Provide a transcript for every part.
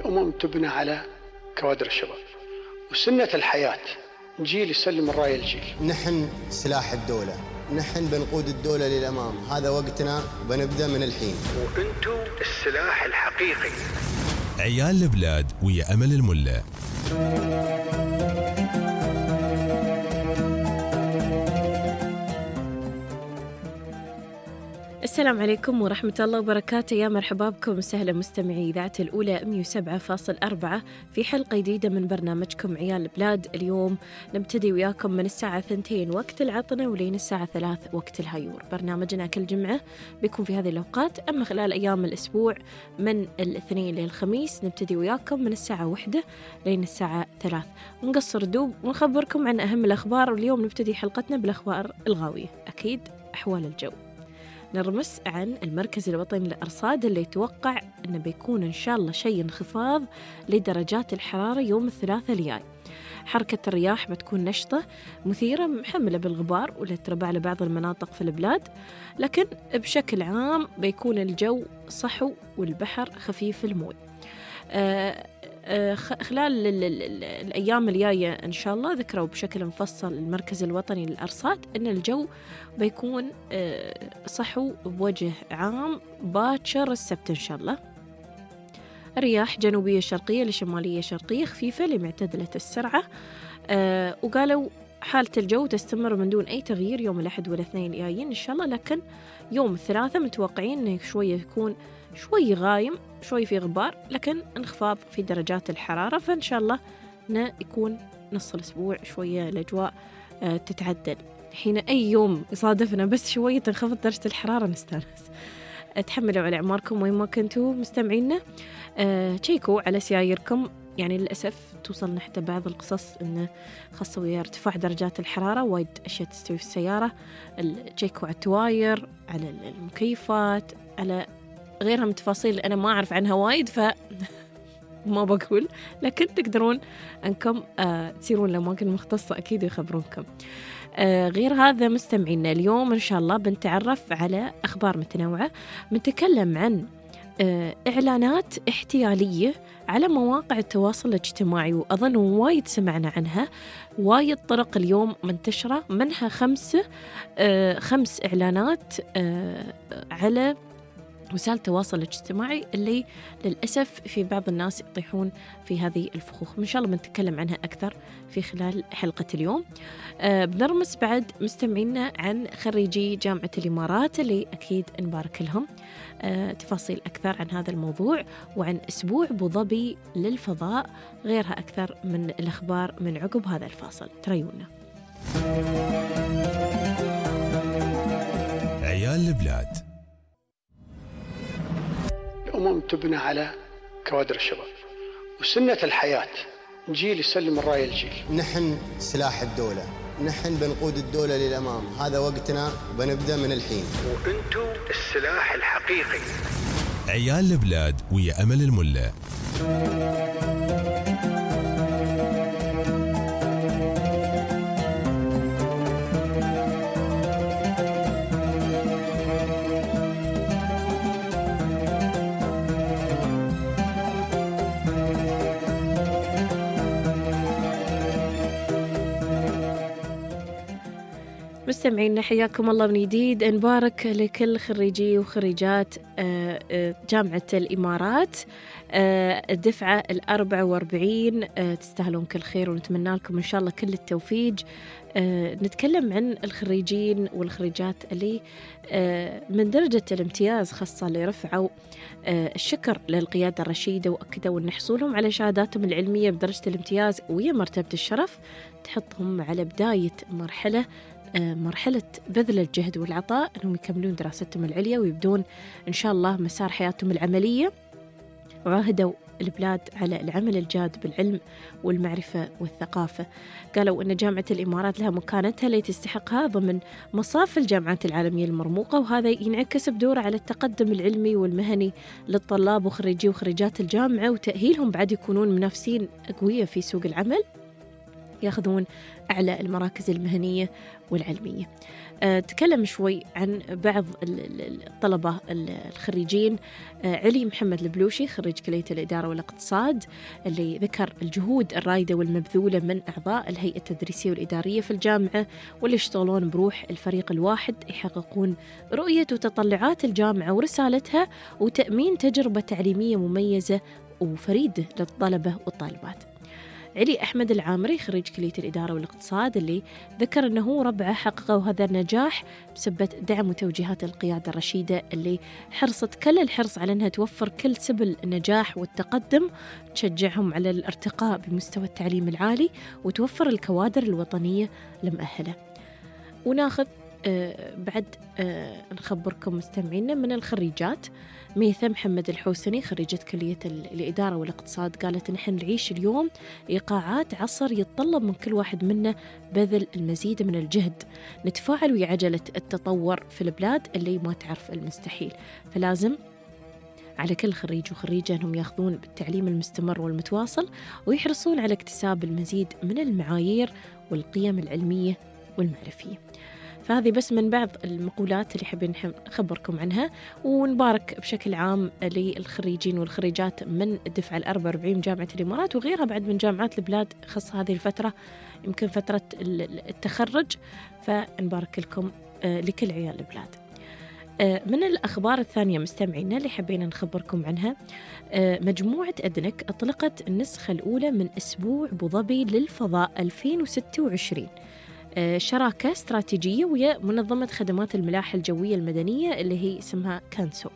الأمم تبنى على كوادر الشباب، وسنة الحياة جيل يسلم الراية الجيل. نحن سلاح الدولة، نحن بنقود الدولة للأمام، هذا وقتنا بنبدأ من الحين. وأنتم السلاح الحقيقي. عيال البلاد ويا أمل الملا. السلام عليكم ورحمة الله وبركاته، يا مرحبا بكم وسهلا مستمعي إذاعة الأولى 107.4 في حلقة جديدة من برنامجكم عيال البلاد. اليوم نبتدي وياكم من الساعة 2 وقت العطنة ولين الساعة 3 وقت الهيور. برنامجنا كل جمعة بيكون في هذه الأوقات، أما خلال أيام الأسبوع من الاثنين للخميس نبتدي وياكم من الساعة 1 لين الساعة 3، ونقصر دوب ونخبركم عن أهم الأخبار. واليوم نبتدي حلقتنا بالأخبار الغاوية، أكيد أحوال الجو. نرمس عن المركز الوطني للأرصاد اللي يتوقع أنه بيكون إن شاء الله شيء انخفاض لدرجات الحرارة يوم الثلاثاء الجاي. حركة الرياح بتكون نشطة مثيرة محملة بالغبار والاتربة على بعض المناطق في البلاد، لكن بشكل عام بيكون الجو صحو والبحر خفيف الموج. خلال الأيام الجاية إن شاء الله ذكروا بشكل مفصل المركز الوطني للأرصاد أن الجو بيكون صحو بوجه عام باكر السبت إن شاء الله. رياح جنوبية شرقية لشمالية شرقية خفيفة لمعتدلة السرعة، وقالوا حالة الجو تستمر من دون أي تغيير يوم الأحد والاثنين الجايين إن شاء الله، لكن يوم الثلاثاء متوقعين إنه شوية يكون شوي غايم، شوي في غبار، لكن انخفاض في درجات الحرارة، فإن شاء الله يكون نص الأسبوع شوية الأجواء تتعدل. حين أي يوم يصادفنا بس شوية تنخفض درجة الحرارة نستانس. تحملوا على أعماركم وين ما كنتوا مستمعينا. تشيكوا على سياييركم، يعني للأسف توصلنا حتى بعض القصص إنه خاصة ويا ارتفاع درجات الحرارة وايد أشياء تستوي في السيارة. تشيكوا على التواير، على المكيفات، على غيرها من تفاصيل أنا ما أعرف عنها وايد ما بقول، لكن تقدرون أنكم تسيرون لأماكن مختصة أكيد يخبرونكم. غير هذا مستمعينا، اليوم إن شاء الله بنتعرف على أخبار متنوعة، بنتكلم عن إعلانات احتيالية على مواقع التواصل الاجتماعي، وأظن وايد سمعنا عنها، وايد طرق اليوم منتشرة، منها 5 إعلانات على وسائل التواصل الاجتماعي اللي للأسف في بعض الناس يطيحون في هذه الفخوخ. إن شاء الله بنتكلم عنها أكثر في خلال حلقة اليوم. بنرمس بعد مستمعينا عن خريجي جامعة الإمارات اللي أكيد نبارك لهم. تفاصيل أكثر عن هذا الموضوع وعن أسبوع أبو ظبي للفضاء، غيرها أكثر من الأخبار من عقب هذا الفاصل. تريونا عيال البلاد. الأمم تبنى على كوادر الشباب، وسنة الحياة جيل يسلم الراية الجيل. نحن سلاح الدولة، نحن بنقود الدولة للأمام، هذا وقتنا بنبدأ من الحين. وأنتم السلاح الحقيقي. عيال البلاد ويا أمل الملا. مستمعينا حياكم الله من جديد. نبارك لكل خريجي وخريجات جامعة الإمارات الدفعة 44. تستاهلون كل خير ونتمنى لكم إن شاء الله كل التوفيق. نتكلم عن الخريجين والخريجات اللي من درجة الامتياز، خاصة اللي رفعوا الشكر للقيادة الرشيدة وأكدوا أن حصولهم على شهاداتهم العلمية بدرجة الامتياز وهي مرتبة الشرف تحطهم على بداية مرحلة بذل الجهد والعطاء، أنهم يكملون دراستهم العليا ويبدون إن شاء الله مسار حياتهم العملية. وعاهدوا البلاد على العمل الجاد بالعلم والمعرفة والثقافة. قالوا أن جامعة الإمارات لها مكانتها التي تستحقها ضمن مصاف الجامعات العالمية المرموقة، وهذا ينعكس بدوره على التقدم العلمي والمهني للطلاب وخريجي وخريجات الجامعة، وتأهيلهم بعد يكونون منافسين قوية في سوق العمل. ياخذون أعلى المراكز المهنية والعلمية. تكلم شوي عن بعض الطلبة الخريجين. علي محمد البلوشي خريج كلية الإدارة والاقتصاد، اللي ذكر الجهود الرائدة والمبذولة من أعضاء الهيئة التدريسية والإدارية في الجامعة، واللي يشتغلون بروح الفريق الواحد يحققون رؤية وتطلعات الجامعة ورسالتها، وتأمين تجربة تعليمية مميزة وفريدة للطلبة والطالبات. علي أحمد العامري خريج كلية الإدارة والاقتصاد، اللي ذكر أنه وربعه حققوا هذا النجاح بسبب دعم وتوجيهات القيادة الرشيدة، اللي حرصت كل الحرص على أنها توفر كل سبل النجاح والتقدم، تشجعهم على الارتقاء بمستوى التعليم العالي، وتوفر الكوادر الوطنية المؤهلة. وناخذ بعد نخبركم مستمعينا من الخريجات. ميثم محمد الحوسني خريجة كلية الإدارة والاقتصاد قالت نحن نعيش اليوم إيقاعات عصر يتطلب من كل واحد منا بذل المزيد من الجهد، نتفاعل ويا عجلة التطور في البلاد اللي ما تعرف المستحيل، فلازم على كل خريج وخريجة أنهم يأخذون بالتعليم المستمر والمتواصل، ويحرصون على اكتساب المزيد من المعايير والقيم العلمية والمعرفية. فهذه بس من بعض المقولات اللي حابين نخبركم عنها، ونبارك بشكل عام للخريجين والخريجات من الدفعة 44 جامعة الإمارات وغيرها بعد من جامعات البلاد، خاصة هذه الفترة يمكن فترة التخرج، فنبارك لكم لكل عيال البلاد. من الأخبار الثانية مستمعينا اللي حابين نخبركم عنها، مجموعة أدنك أطلقت النسخة الأولى من أسبوع أبوظبي للفضاء 2026، شراكة استراتيجية ويا منظمة خدمات الملاحة الجوية المدنية اللي هي اسمها كانسو.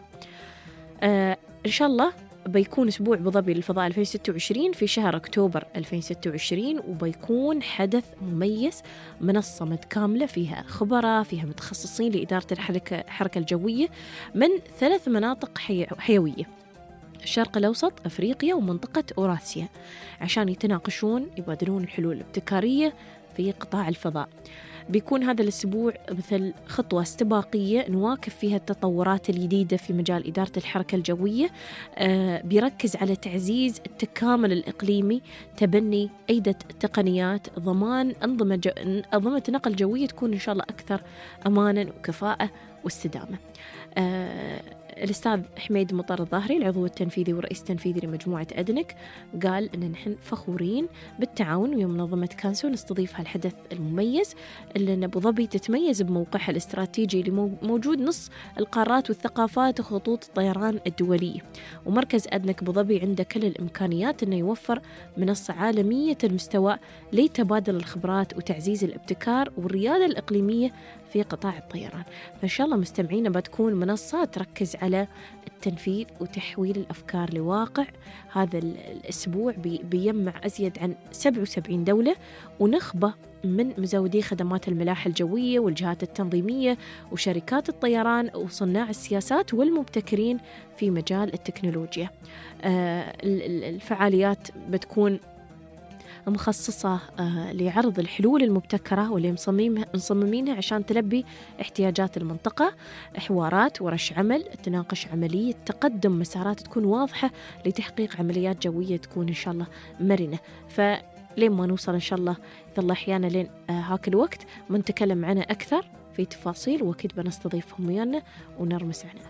إن شاء الله بيكون أسبوع أبوظبي للفضاء 2026 في شهر أكتوبر 2026، وبيكون حدث مميز، منصة متكاملة فيها خبراء، فيها متخصصين لإدارة الحركة الجوية من 3 مناطق حيوية: الشرق الأوسط، أفريقيا، ومنطقة أوراسيا، عشان يتناقشون يبادلون الحلول الابتكارية في قطاع الفضاء. بيكون هذا الأسبوع مثل خطوة استباقية نواكب فيها التطورات الجديدة في مجال إدارة الحركة الجوية، بيركز على تعزيز التكامل الإقليمي، تبني أيضا تقنيات، ضمان أنظمة نقل جوية تكون إن شاء الله أكثر أمانا وكفاءة واستدامة. الأستاذ حميد مطر الظاهري العضو التنفيذي والرئيس التنفيذي لمجموعة أدنك قال أن نحن فخورين بالتعاون ويا منظمة كانسو نستضيف هالحدث المميز، اللي أن أبوظبي تتميز بموقعها الاستراتيجي اللي موجود نص القارات والثقافات وخطوط الطيران الدولية، ومركز أدنك أبوظبي عنده كل الإمكانيات أنه يوفر منصة عالمية المستوى لتبادل الخبرات وتعزيز الابتكار والريادة الإقليمية في قطاع الطيران. فإن شاء الله مستمعينا بتكون منصة تركز على التنفيذ وتحويل الأفكار لواقع. هذا الأسبوع بيجمع أزيد عن 77 دولة ونخبة من مزودي خدمات الملاحة الجوية والجهات التنظيمية وشركات الطيران وصناع السياسات والمبتكرين في مجال التكنولوجيا. الفعاليات بتكون مخصصة لعرض الحلول المبتكرة واللي مصممينها عشان تلبي احتياجات المنطقة، حوارات، ورش عمل، تناقش عملية تقدم مسارات تكون واضحة لتحقيق عمليات جوية تكون إن شاء الله مرنة. فلين ما نوصل إن شاء الله الله أحيانا لين هاك الوقت بنتكلم عنها أكثر في تفاصيل، وأكيد بنستضيفهم ويانا ونرمس عنها.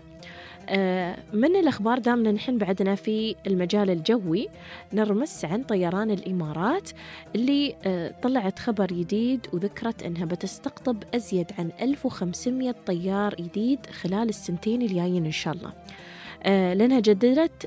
من الأخبار دامنا نحن بعدنا في المجال الجوي، نرمس عن طيران الإمارات اللي طلعت خبر جديد وذكرت أنها بتستقطب أزيد عن 1500 طيار جديد خلال السنتين الجايين إن شاء الله، لأنها جددت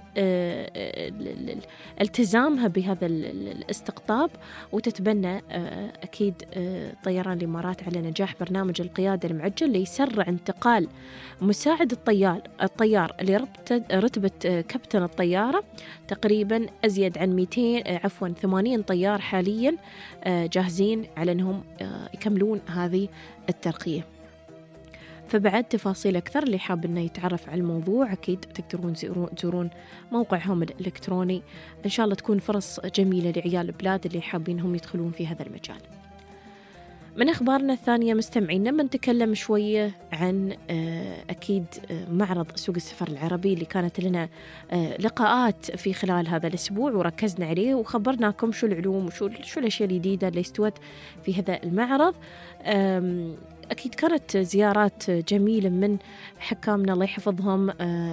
التزامها بهذا الاستقطاب، وتتبنى أكيد طيران الإمارات على نجاح برنامج القيادة المعجل اللي يسرع انتقال مساعد الطيار اللي رتبة كابتن الطيارة. تقريبا أزيد عن 80 طيار حاليا جاهزين على أنهم يكملون هذه الترقية. فبعد تفاصيل أكثر اللي حاب إنه يتعرف على الموضوع أكيد تقدرون تزورون موقعهم الإلكتروني. إن شاء الله تكون فرص جميلة لعيال البلاد اللي حابين هم يدخلون في هذا المجال. من أخبارنا الثانية مستمعينا بنتكلم شوية عن أكيد معرض سوق السفر العربي اللي كانت لنا لقاءات في خلال هذا الأسبوع وركزنا عليه وخبرناكم شو العلوم وشو الأشياء الجديدة اللي استوت في هذا المعرض. أكيد كانت زيارات جميلة من حكامنا الله يحفظهم،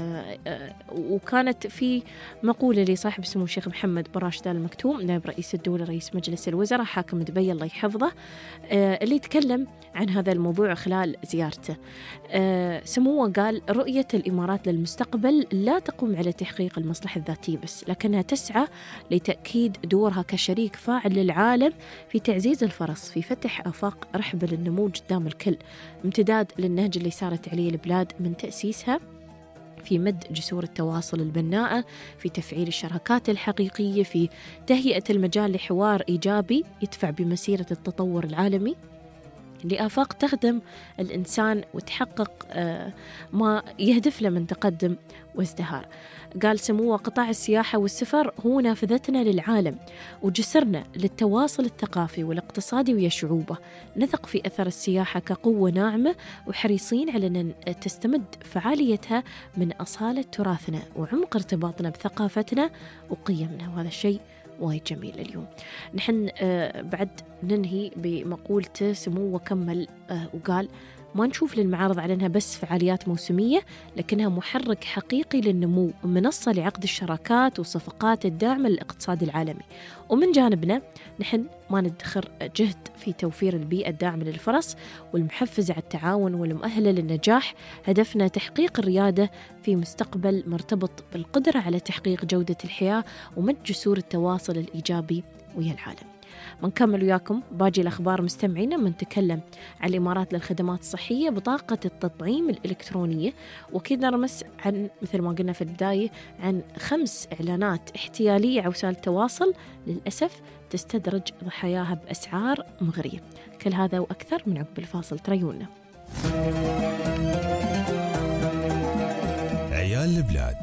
وكانت في مقولة لصاحب السمو الشيخ محمد بن راشد آل مكتوم نائب رئيس الدولة رئيس مجلس الوزراء حاكم دبي الله يحفظه، اللي يتكلم عن هذا الموضوع خلال زيارته. سموه قال: رؤية الإمارات للمستقبل لا تقوم على تحقيق المصلحة الذاتية بس، لكنها تسعى لتأكيد دورها كشريك فاعل للعالم في تعزيز الفرص في فتح آفاق رحب للنمو قدام الكل، امتداد للنهج اللي سارت عليه البلاد من تأسيسها، في مد جسور التواصل البناءة، في تفعيل الشراكات الحقيقية، في تهيئة المجال لحوار إيجابي يدفع بمسيرة التطور العالمي لآفاق تخدم الإنسان وتحقق ما يهدف له من تقدم وازدهار. قال سموه: قطاع السياحة والسفر هو نافذتنا للعالم وجسرنا للتواصل الثقافي والاقتصادي ويا شعوبه، نثق في أثر السياحة كقوة ناعمة وحريصين على أن تستمد فعاليتها من أصالة تراثنا وعمق ارتباطنا بثقافتنا وقيمنا، وهذا الشيء وايد جميل. اليوم نحن بعد ننهي بمقولته سموه وكمل وقال: ما نشوف للمعارض على أنها بس فعاليات موسمية، لكنها محرك حقيقي للنمو، منصة لعقد الشراكات والصفقات الداعمة للاقتصاد العالمي. ومن جانبنا نحن ما ندخر جهد في توفير البيئة الداعمة للفرص والمحفزة على التعاون والمؤهلة للنجاح، هدفنا تحقيق الريادة في مستقبل مرتبط بالقدرة على تحقيق جودة الحياة ومد جسور التواصل الإيجابي ويا العالم. منكمل وياكم باقي الأخبار مستمعينا، منتكلم عن الإمارات للخدمات الصحية، بطاقة التطعيم الإلكترونية، وكذا نرمس عن مثل ما قلنا في البداية عن 5 إعلانات احتيالية على وسائل التواصل للأسف تستدرج ضحاياها بأسعار مغرية. كل هذا وأكثر من عقب الفاصل، تريونا. عيال البلاد.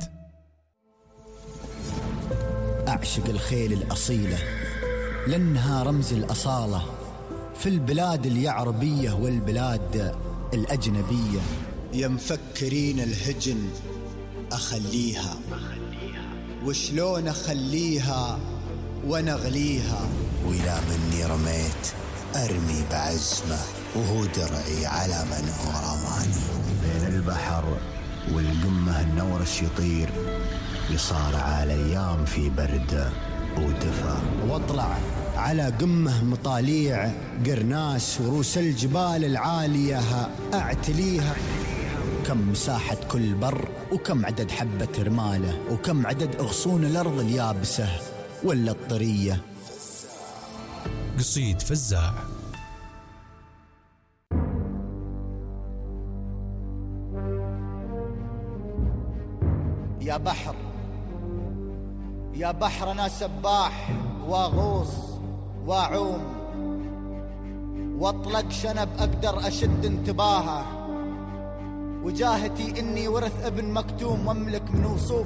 أعشق الخيل الأصيلة لأنها رمز الأصالة في البلاد اليعربية والبلاد الأجنبية. يا مفكرين الهجن أخليها، وشلون أخليها ونغليها، وإلى مني رميت أرمي بعزمة، وهو درعي على من هو رماني. بين البحر والقمة النورش يطير، يصارع الأيام في برد ودفا، واطلع على قمة مطاليع قرناس ورؤوس الجبال العالية أعتليها. كم مساحة كل بر، وكم عدد حبة رماله، وكم عدد أغصون الأرض اليابسة ولا الطرية. قصيد فزاع. يا بحر يا بحر أنا سباح واغوص واعوم، واطلق شنب أقدر أشد انتباهه، وجاهتي إني ورث ابن مكتوم واملك من وصوف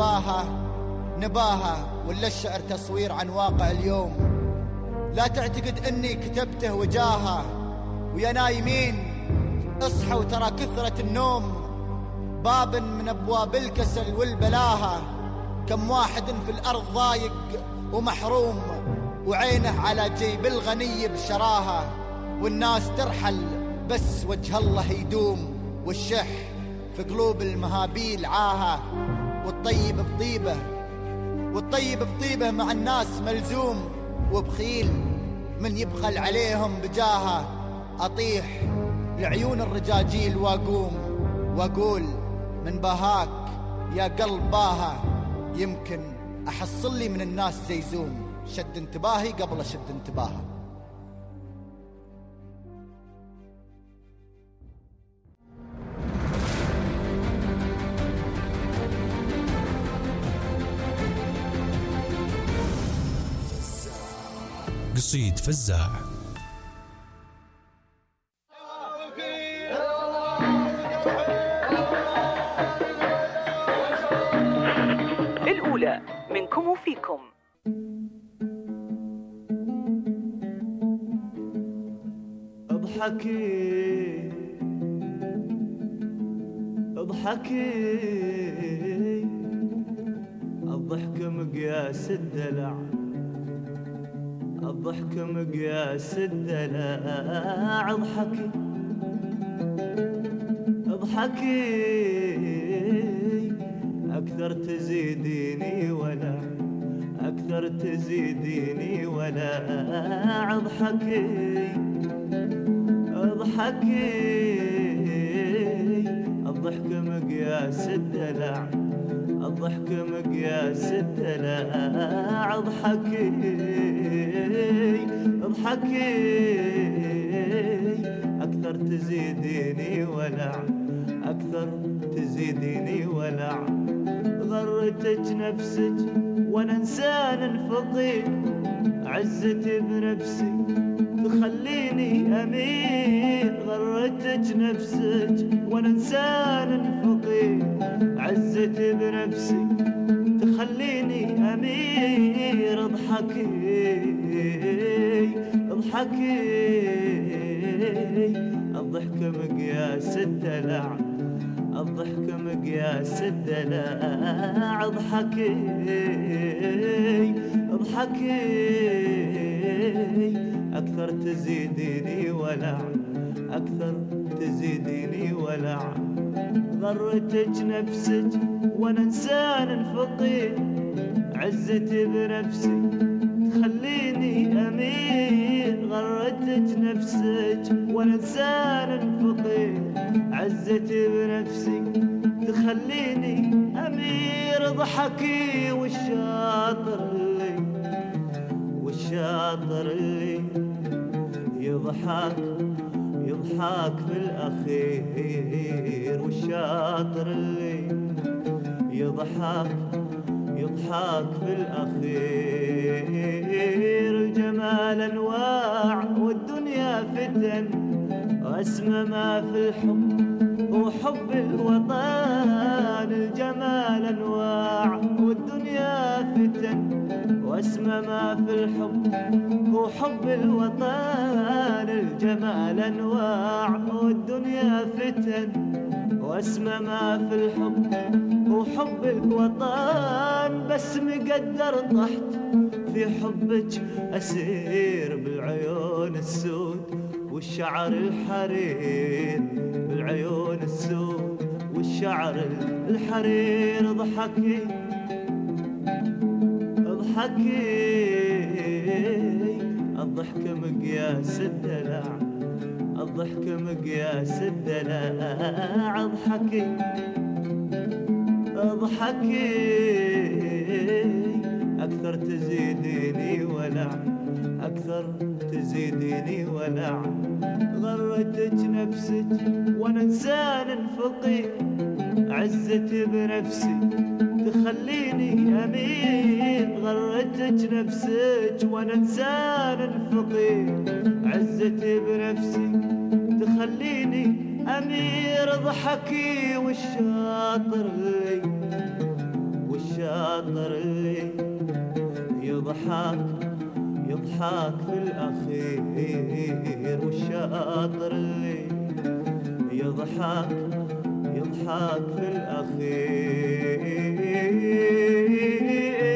نباهه ولا الشعر تصوير عن واقع اليوم. لا تعتقد إني كتبته وجاهه، ويا نايمين اصحوا ترى كثرة النوم باب من أبواب الكسل والبلاهة. كم واحد في الأرض ضايق ومحروم، وعينه على جيب الغني بشراهة، والناس ترحل بس وجه الله يدوم، والشح في قلوب المهابيل عاهة. والطيب بطيبه مع الناس ملزوم، وبخيل من يبخل عليهم بجاهه. أطيح لعيون الرجاجيل واقول من باهاك يا قلب باها، يمكن أحصل لي من الناس زيزوم، شد انتباهي قبل أشد انتباهه. قصيد فزاع. الأولى منكم وفيكم. اضحكي اضحكي، الضحك مقياس الدلع، الضحك مقياس الدلع. اضحكي اضحكي، أكثر تزيديني ولا أكثر تزيديني ولا. اضحكي اضحكي، الضحك مقياس الدلع، الضحك مقياس الدلع. اضحكي اضحكي، أكثر تزيديني ولع، أكثر تزيديني ولع. غرتك نفسك وانا انسان فقير، عزتي بنفسي تخليني امير. غرتك نفسك وانا انسان فقير، عزتي بنفسي تخليني امير. اضحكي اضحكي، الضحك مقياس الدلع، الضحك مقياس الدلع. اضحكي اضحكي، أكثر تزيديني ولع، أكثر تزيديني ولع. غرتك نفسك وانا انسان فقير، عزتي بنفسي تخليني امير. غرتك نفسك وانا انسان فقير، عزتي بنفسي تخليني امير. اضحكي والشاطر اللي، والشاطر اللي يضحك يضحك في الأخير. والشاطر اللي يضحك يضحك في الأخير. الجمال أنواع والدنيا فتن، وأسمى ما في الحب هو حب الوطن. الجمال أنواع والدنيا فتن، واسمى ما في الحب هو حب الوطن. الجمال أنواع والدنيا فتن، واسمى ما في الحب هو حب الوطن. بس مقدر طحت في حبك أسير، بالعيون السود والشعر الحرير، بالعيون السود والشعر الحرير. اضحكي اضحكي، الضحك مقياس الدلع، الضحك مقياس الدلع. اضحكي اضحكي، أكثر تزيديني ولع، أكثر تزيديني ولع. غرتك نفسك وانا انسان فقير، عزتي بنفسي تخليني امير. غرتك نفسك وانا انسان فقير، عزتي بنفسي تخليني امير. اضحكي والشاطر اللي، والشاطر اللي يضحك يضحك في الأخير. والشاطر اللي يضحك يضحك في الأخير.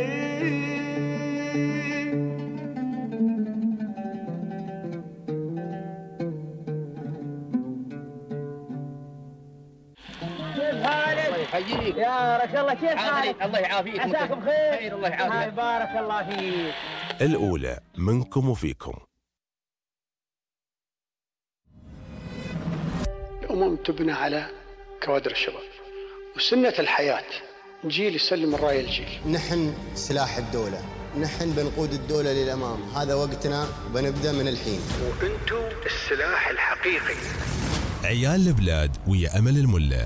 يحييك يا بارك الله. كيف حالك؟ الله يعافيك. عساكم بخير. الله يعافيك. بارك الله فيك. الأولى منكم وفيكم. الأمم تبنى على كوادر الشباب، وسنة الحياة جيل يسلم الراية الجيل. نحن سلاح الدولة، نحن بنقود الدولة للأمام. هذا وقتنا، بنبدأ من الحين. وأنتم السلاح الحقيقي. عيال البلاد ويا أمل الملا.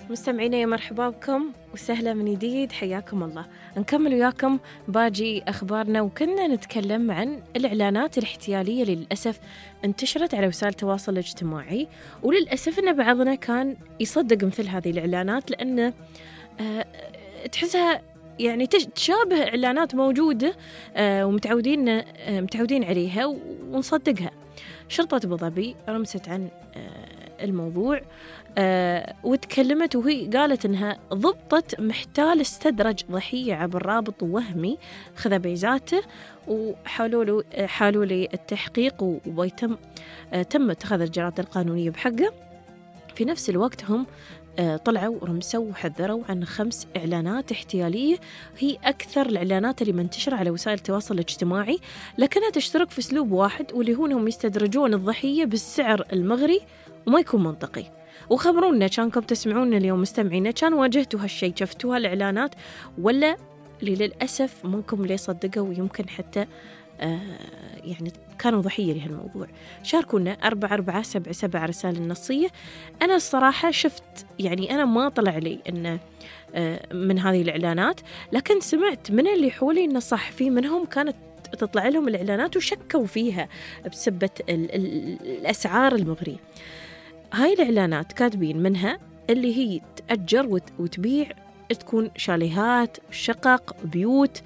مستمعينا يا مرحبا بكم وسهلا من جديد، حياكم الله. نكمل وياكم باقي أخبارنا، وكنا نتكلم عن الإعلانات الاحتيالية اللي للأسف انتشرت على وسائل التواصل الاجتماعي، وللأسف أن بعضنا كان يصدق مثل هذه الإعلانات لأن تحسها يعني تشابه إعلانات موجودة ومتعودين عليها ونصدقها. شرطة أبو ظبي رمست عن الموضوع وتكلمت، وهي قالت إنها ضبطت محتال استدرج ضحية عبر رابط وهمي خذ بيزاته، وحالوا لي التحقيق وتم اتخاذ الإجراءات القانونية بحقه. في نفس الوقت هم طلعوا ورمسوا وحذروا عن 5 إعلانات احتيالية هي أكثر الإعلانات اللي منتشرة على وسائل التواصل الاجتماعي، لكنها تشترك في أسلوب واحد، واللي هو أنهم يستدرجون الضحية بالسعر المغري وما يكون منطقي. وخبرونا كانكم تسمعونا اليوم مستمعينا، كان واجهتوا هالشيء، شفتوا هالإعلانات ولا اللي للأسف منكم اللي صدقوا ويمكن حتى يعني كانوا ضحية لهالموضوع؟ شاركونا 4477 رسالة النصية. أنا الصراحة شفت يعني أنا ما طلع لي إن من هذه الإعلانات، لكن سمعت من اللي حولي إنه صح في منهم كانت تطلع لهم الإعلانات وشكوا فيها بسبة الأسعار المغرية. هاي الإعلانات كاتبين منها اللي هي تأجر وتبيع، تكون شاليهات، شقق، بيوت.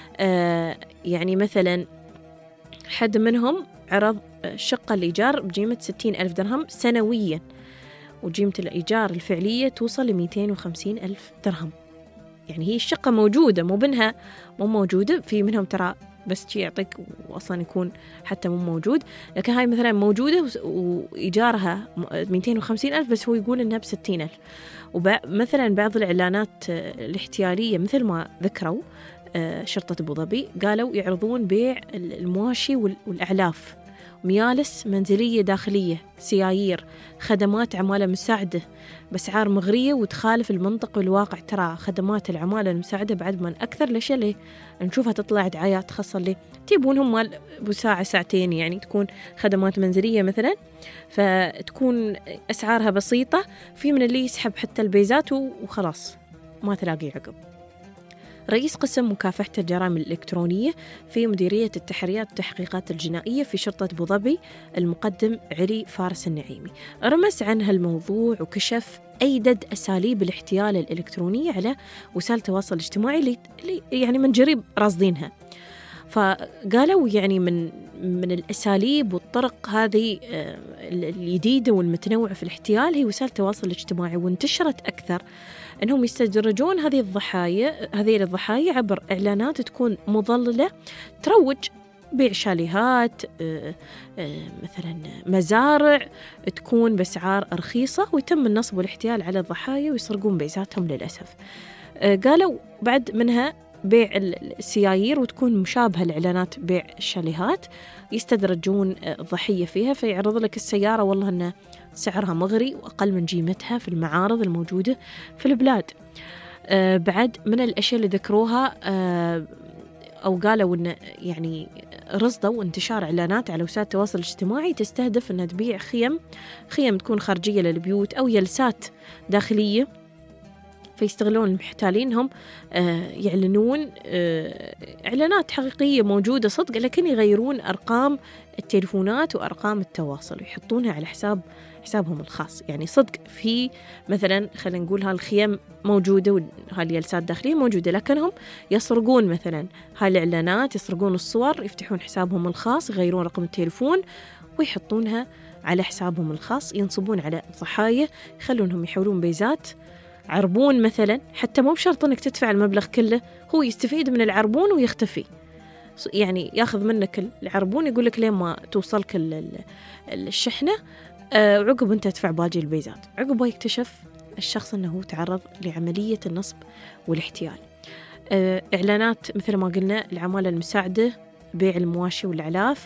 يعني مثلا حد منهم عرض شقة الإيجار بقيمة 60,000 درهم سنويا، وقيمة الإيجار الفعلية توصل 250,000 درهم. يعني هي الشقة موجودة، مو بنها مو موجودة. في منهم ترى بس شي يعطيك وأصلا يكون حتى مو موجود، لكن هاي مثلا موجودة وإيجارها 250,000 بس هو يقول إنها ب60,000. ومثلا بعض الإعلانات الاحتيالية مثل ما ذكروا شرطة أبو ظبي، قالوا يعرضون بيع المواشي والأعلاف، ميالس منزلية داخلية، سيايير، خدمات عمالة مساعدة بأسعار مغرية وتخالف المنطق والواقع. ترى خدمات العمالة المساعدة بعد من أكثر ليش ليه نشوفها تطلع دعايات خاصة اللي تيبونهم مال بساعة ساعتين، يعني تكون خدمات منزلية مثلا، فتكون أسعارها بسيطة. في من اللي يسحب حتى البيزات وخلاص ما تلاقي عقب. رئيس قسم مكافحة الجرائم الإلكترونية في مديرية التحريات والتحقيقات الجنائية في شرطة أبو ظبي المقدم علي فارس النعيمي رمز عن هالموضوع وكشف أيدد أساليب الاحتيال الإلكترونية على وسائل التواصل الاجتماعي اللي يعني من جريب راصدينها. فقالوا يعني من الأساليب والطرق هذه الجديدة والمتنوعة في الاحتيال هي وسائل التواصل الاجتماعي، وانتشرت أكثر أنهم يستدرجون هذه الضحايا عبر إعلانات تكون مضللة تروج بيع شاليهات، مثلا مزارع تكون بأسعار رخيصة، ويتم النصب والاحتيال على الضحايا ويسرقون بيزاتهم للأسف. قالوا بعد منها بيع السيايير وتكون مشابهة لإعلانات بيع الشاليهات، يستدرجون الضحية فيها، فيعرض لك السيارة والله أن سعرها مغري وأقل من قيمتها في المعارض الموجودة في البلاد. بعد من الأشياء اللي ذكروها أو قالوا أن يعني رصدوا انتشار إعلانات على وسائل التواصل الاجتماعي تستهدف أنها تبيع خيم تكون خارجية للبيوت أو يلسات داخلية، فيستغلون المحتالين هم يعلنون إعلانات حقيقية موجودة صدق، لكن يغيرون أرقام التليفونات وأرقام التواصل ويحطونها على حسابهم الخاص. يعني صدق في مثلا خلينا نقول هالخيم موجودة وهاليلسات داخلية موجودة، لكنهم يسرقون مثلا هالإعلانات، يسرقون الصور، يفتحون حسابهم الخاص، يغيرون رقم التليفون ويحطونها على حسابهم الخاص، ينصبون على الضحايا، يخلونهم يحولون بيزات عربون مثلا، حتى مو بشرط انك تدفع المبلغ كله، هو يستفيد من العربون ويختفي، يعني ياخذ منك العربون يقول لك لين ما توصلك الشحنة وعقب انت تدفع باقي البيزات. عقب يكتشف الشخص انه تعرض لعملية النصب والاحتيال. إعلانات مثل ما قلنا العمالة المساعدة، بيع المواشي والأعلاف،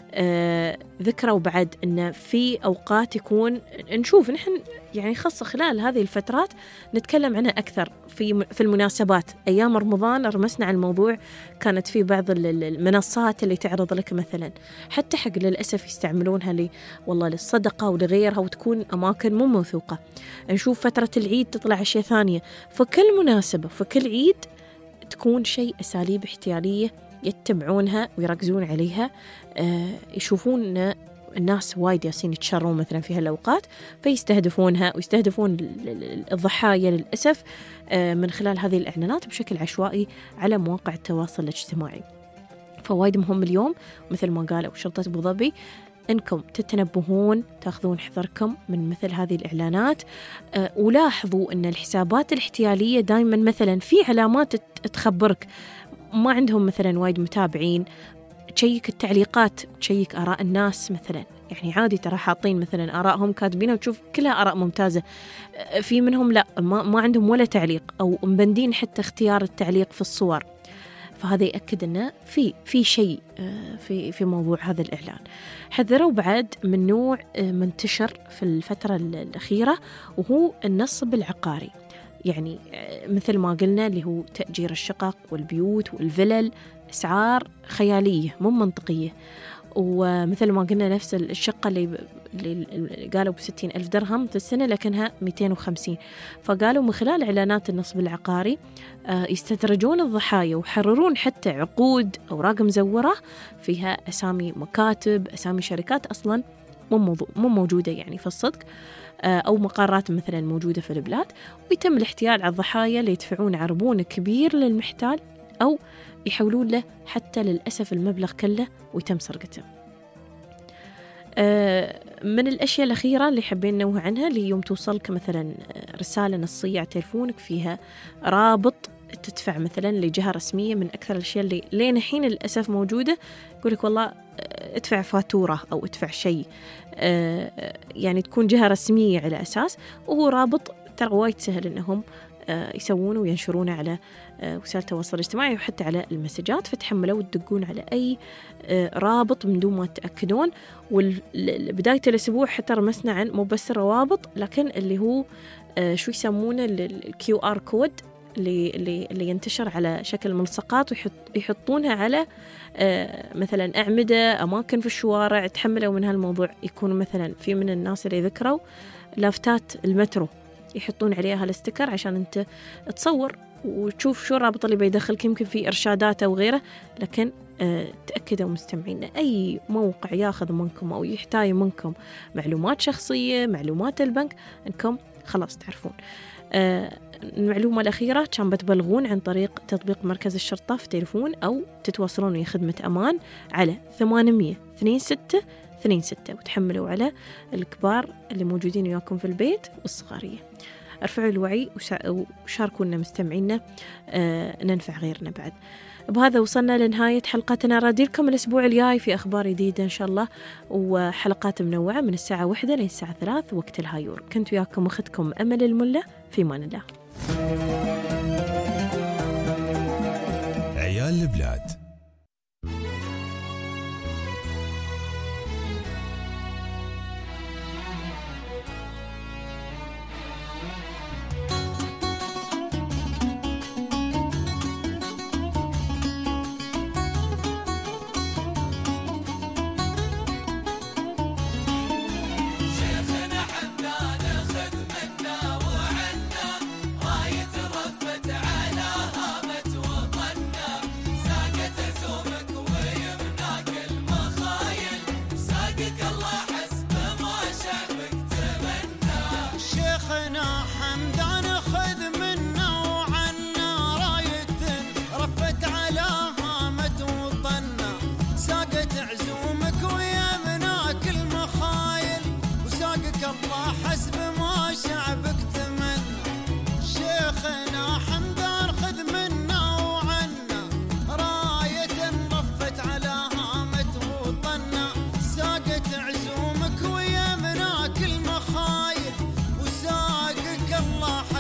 ذكروا بعد أن في أوقات يكون نشوف نحن يعني خاصة خلال هذه الفترات نتكلم عنها أكثر في المناسبات. أيام رمضان رمسنا على الموضوع، كانت في بعض المنصات اللي تعرض لك مثلا حتى حق للأسف يستعملونها والله للصدقة ولغيرها، وتكون أماكن مو موثوقة. نشوف فترة العيد تطلع أشياء ثانية، فكل مناسبة فكل عيد تكون شيء أساليب احتيالية يتبعونها ويركزون عليها. يشوفون الناس وايد ياسين يتشرون مثلا في هالأوقات فيستهدفونها ويستهدفون الضحايا للأسف من خلال هذه الإعلانات بشكل عشوائي على مواقع التواصل الاجتماعي. فوايد مهم اليوم مثل ما قالوا شرطة أبو ظبي أنكم تتنبهون، تأخذون حذركم من مثل هذه الإعلانات. ولاحظوا أن الحسابات الاحتيالية دائما مثلا في علامات تخبرك، ما عندهم مثلا وايد متابعين، تشيك التعليقات، تشيك آراء الناس مثلا، يعني عادي ترى حاطين مثلا آرائهم كاتبينها وتشوف كلها آراء ممتازة. في منهم لا ما عندهم ولا تعليق أو مبندين حتى اختيار التعليق في الصور، فهذا يأكد أنه في شيء في موضوع هذا الإعلان. حذروا بعد من نوع منتشر في الفترة الأخيرة وهو النصب العقاري، يعني مثل ما قلنا اللي هو تأجير الشقق والبيوت والفلل، أسعار خيالية مو منطقية. ومثل ما قلنا نفس الشقة اللي قالوا ب60,000 درهم في السنة لكنها 250. فقالوا من خلال إعلانات النصب العقاري يستدرجون الضحايا ويحررون حتى عقود أوراق مزورة فيها أسامي مكاتب، أسامي شركات أصلاً مو موجودة يعني في الصدق، أو مقرات مثلا موجودة في البلاد، ويتم الاحتيال على الضحايا اللي يدفعون عربون كبير للمحتال أو يحولون له حتى للأسف المبلغ كله ويتم سرقته. من الأشياء الأخيرة اللي حابين ننوه عنها اللي يوم توصلك مثلا رسالة نصية على تلفونك فيها رابط تدفع مثلا لجهة رسمية، من أكثر الأشياء اللي لين الحين للأسف موجودة يقولك والله ادفع فاتورة أو ادفع شيء، يعني تكون جهة رسمية على أساس، وهو رابط ترى وايد سهل إنهم يسوونه وينشرونه على وسائل التواصل الاجتماعي وحتى على المسجات، فتحملوا وتدقون على أي رابط من دون ما تتأكدون. وبداية الأسبوع حتى رمسنا عن مو بس الروابط لكن اللي هو شو يسمونه الQR كود اللي ينتشر على شكل ملصقات ويحطونها على مثلا أعمدة، أماكن في الشوارع. تحملوا من هالموضوع. يكون مثلا في من الناس اللي ذكروا لافتات المترو يحطون عليها الاستيكر عشان أنت تصور وتشوف شو الرابط اللي بيدخلك، يمكن في إرشادات أو غيره. لكن تأكدوا مستمعين أي موقع ياخذ منكم أو يحتاج منكم معلومات شخصية، معلومات البنك، أنكم خلاص تعرفون. المعلومة الأخيرة كان بتبلغون عن طريق تطبيق مركز الشرطة في تليفون أو تتواصلون ويا خدمة أمان على 800-26-26 وتحملوا على الكبار اللي موجودين وياكم في البيت والصغارية. ارفعوا الوعي وشاركونا مستمعينا، ننفع غيرنا بعد. بهذا وصلنا لنهاية حلقتنا. راديلكم الأسبوع الجاي في أخبار جديدة إن شاء الله وحلقات منوعة من الساعة 1 للساعة 3 وقت الهايور. كنت وياكم أختكم أمل الملة، في أمان الله. عيال البلاد. الله حسب ما شعبك تمنى. شيخنا حمدان خذ منا وعنا راية رفت على هامة وطنا، ساقت عزومك ويمناك المخايل وساقك الله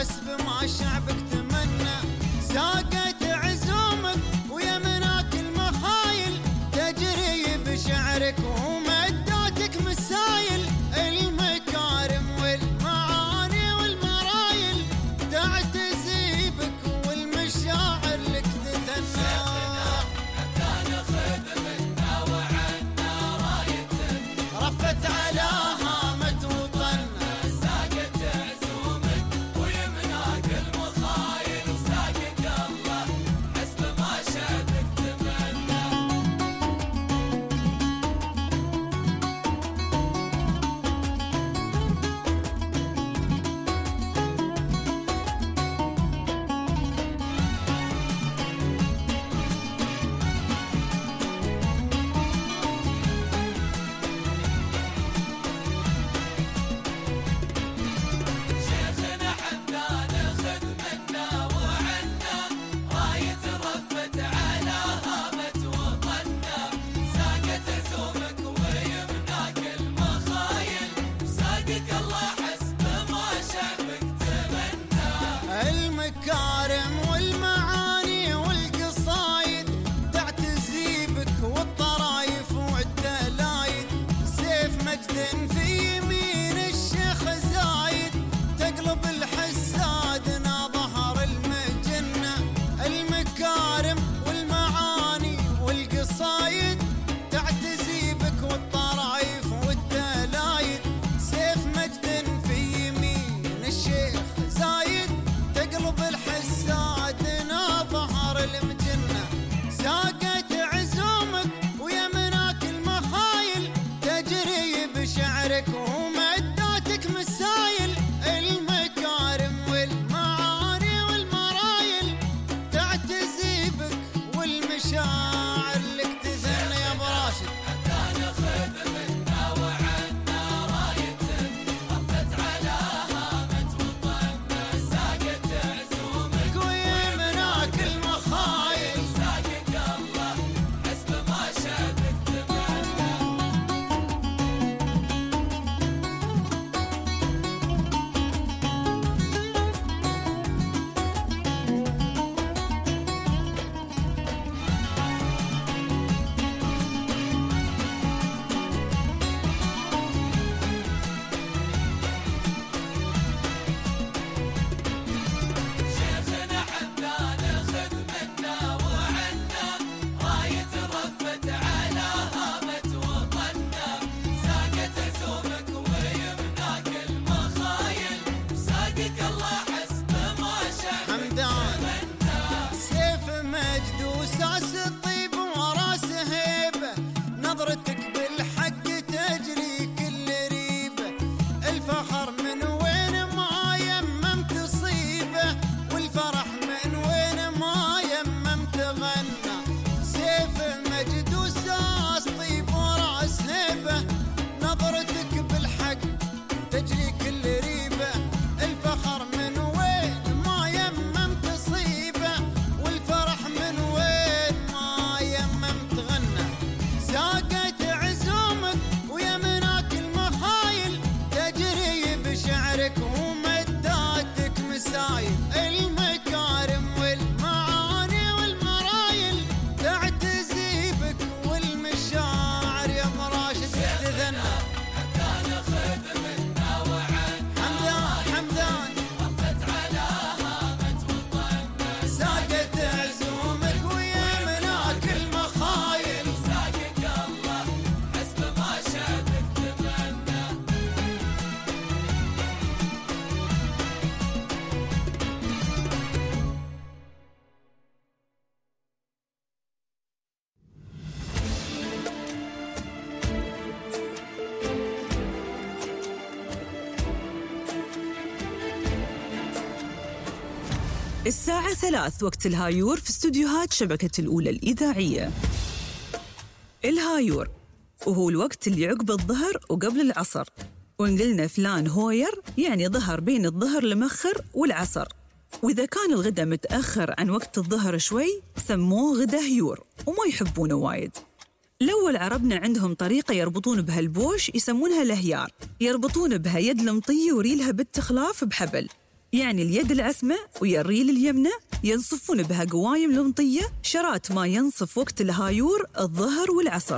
الساعة 3 وقت الهايور في استوديوهات شبكة الأولى الإذاعية. الهايور وهو الوقت اللي عقب الظهر وقبل العصر، وإن قلنا فلان هوير يعني ظهر بين الظهر المخر والعصر، وإذا كان الغداء متأخر عن وقت الظهر شوي سموه غدا هيور وما يحبونه وايد. الأول عربنا عندهم طريقة يربطون بها البوش يسمونها الهيار، يربطون بها يد المطية وريلها بالتخلاف بحبل، يعني اليد العسمة ويا الريل اليمنى ينصفون بها قوايم المطية شرات ما ينصف وقت الهايور الظهر والعصر.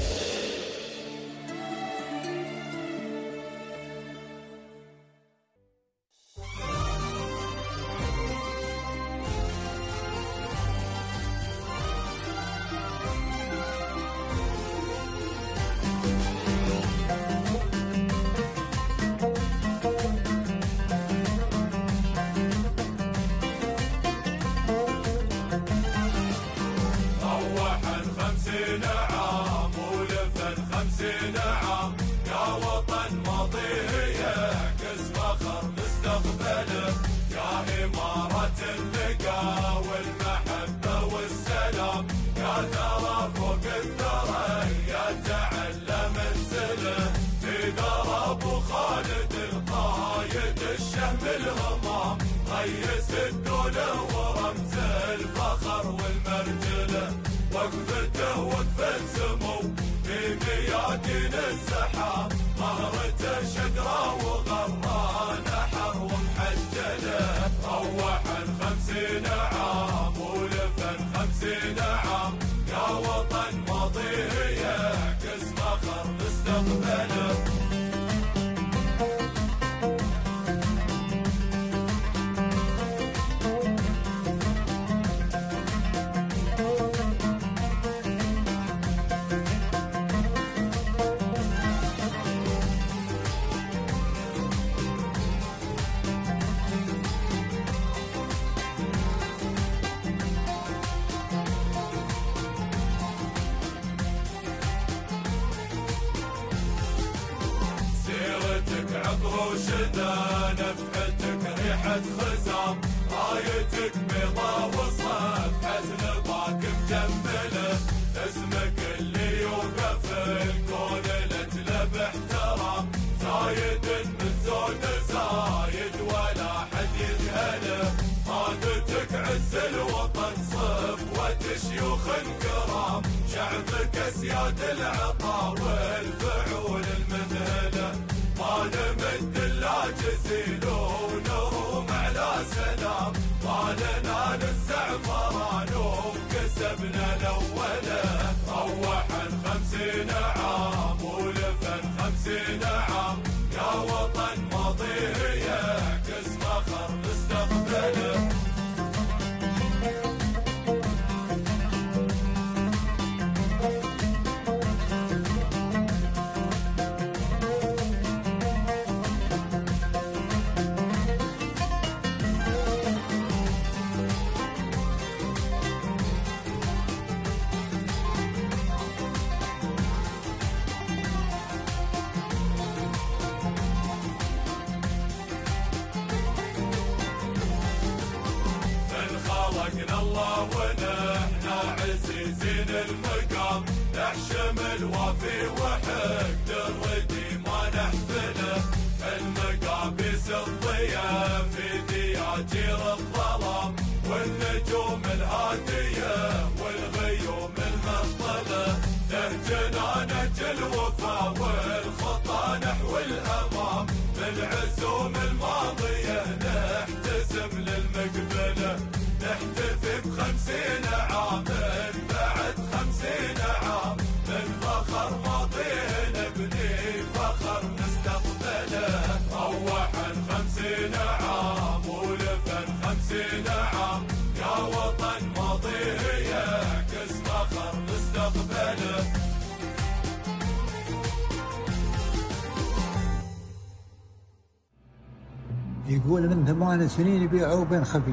يقول من 8 سنين يبيعوا بين خفي،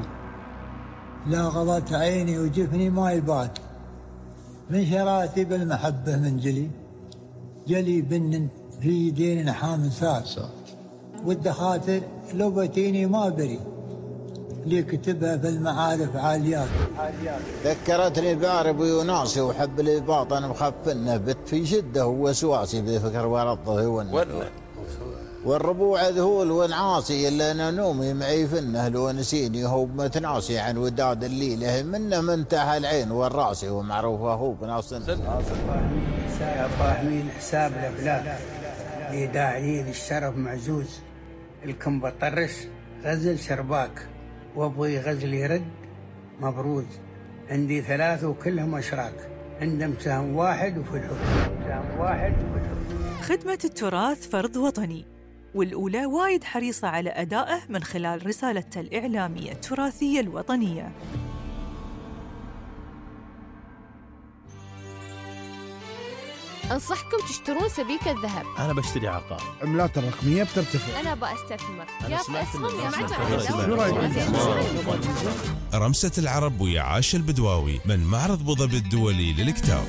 لا غضت عيني وجفني ما يبات، من شراتي بالمحبة من جلي بن في يدين حام سات، والدخاتر لو بتيني ما بري، اللي كتبها في المعارف عاليات. ذكرتني بعرب وناسي وحب الباطن مخفنه بت في شده ووسواسي بفكر ورطه والربوع ذهول ونعاسي الا انا نومي معي فنه لو نسيني هو متناسي عن وداد الليله منه منتهى العين والراسي ومعروفه هو بناصن. فاهمين حساب الافلاك اللي داعيين الشرف معزوز الكم بطرس غزل شرباك وابغي غزل يرد مبروز. عندي 3 وكلهم اشراك عندهم سهم واحد وفي الحب. خدمة التراث فرض وطني، والأولى وايد حريصة على أدائه من خلال رسالته الإعلامية التراثية الوطنية. أنصحكم تشترون سبيكة الذهب. أنا بشتري عقار. عملات الرقمية بترتفع. أنا أستثمر يا في أسهم يا رمسة العرب ويا عاش البدواوي من معرض أبوظبي الدولي للكتاب.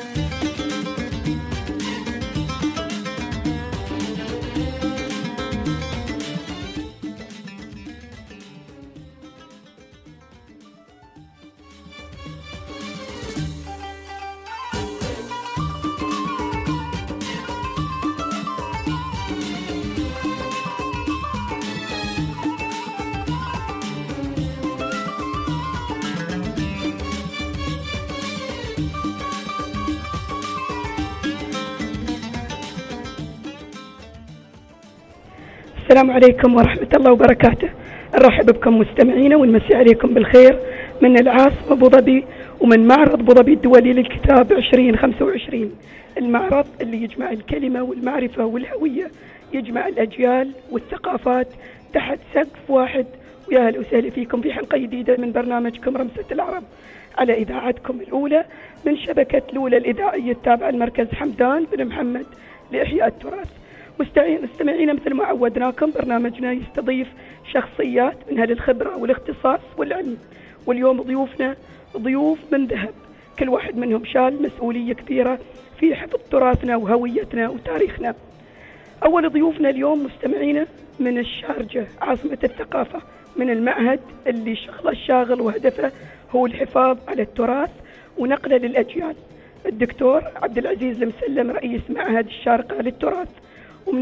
السلام عليكم ورحمة الله وبركاته. نرحب بكم مستمعينا ونمسي عليكم بالخير من العاصمة أبوظبي ومن معرض أبوظبي الدولي للكتاب 2025. المعرض اللي يجمع الكلمة والمعرفة والهوية، يجمع الأجيال والثقافات تحت سقف واحد. ويا هلا وسهلا فيكم في حلقة جديدة من برنامجكم رمسة العرب على إذاعتكم الأولى من شبكة الأولى الإذاعية التابعة لمركز حمدان بن محمد لإحياء التراث. مستمعينا مثل ما عودناكم برنامجنا يستضيف شخصيات من أهل الخبرة والاختصاص والعلم، واليوم ضيوفنا ضيوف من ذهب، كل واحد منهم شال مسؤولية كبيرة في حفظ تراثنا وهويتنا وتاريخنا. أول ضيوفنا اليوم مستمعينا من الشارجة عاصمة الثقافة، من المعهد اللي شغله الشاغل وهدفه هو الحفاظ على التراث ونقله للأجيال، الدكتور عبد العزيز المسلم رئيس معهد الشارقة للتراث، ومن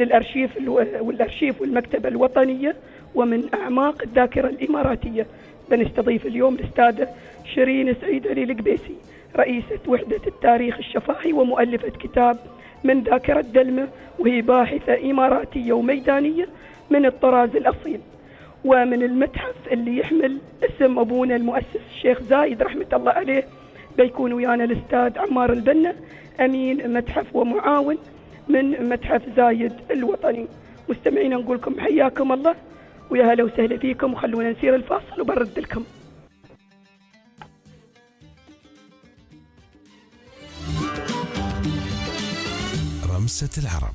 والأرشيف والمكتبة الوطنية، ومن أعماق الذاكرة الإماراتية بنستضيف اليوم الأستاذة شيرين سعيد علي القبيسي رئيسة وحدة التاريخ الشفاهي ومؤلفة كتاب من ذاكرة دلمة، وهي باحثة إماراتية وميدانية من الطراز الأصيل. ومن المتحف اللي يحمل اسم أبونا المؤسس الشيخ زايد رحمة الله عليه بيكون ويانا الأستاذ عمار البنا أمين متحف ومعاون من متحف زايد الوطني. مستمعينا نقول لكم حياكم الله ويا هلا وسهلا فيكم، وخلونا نسير الفاصل وبرد لكم. رمسة العرب.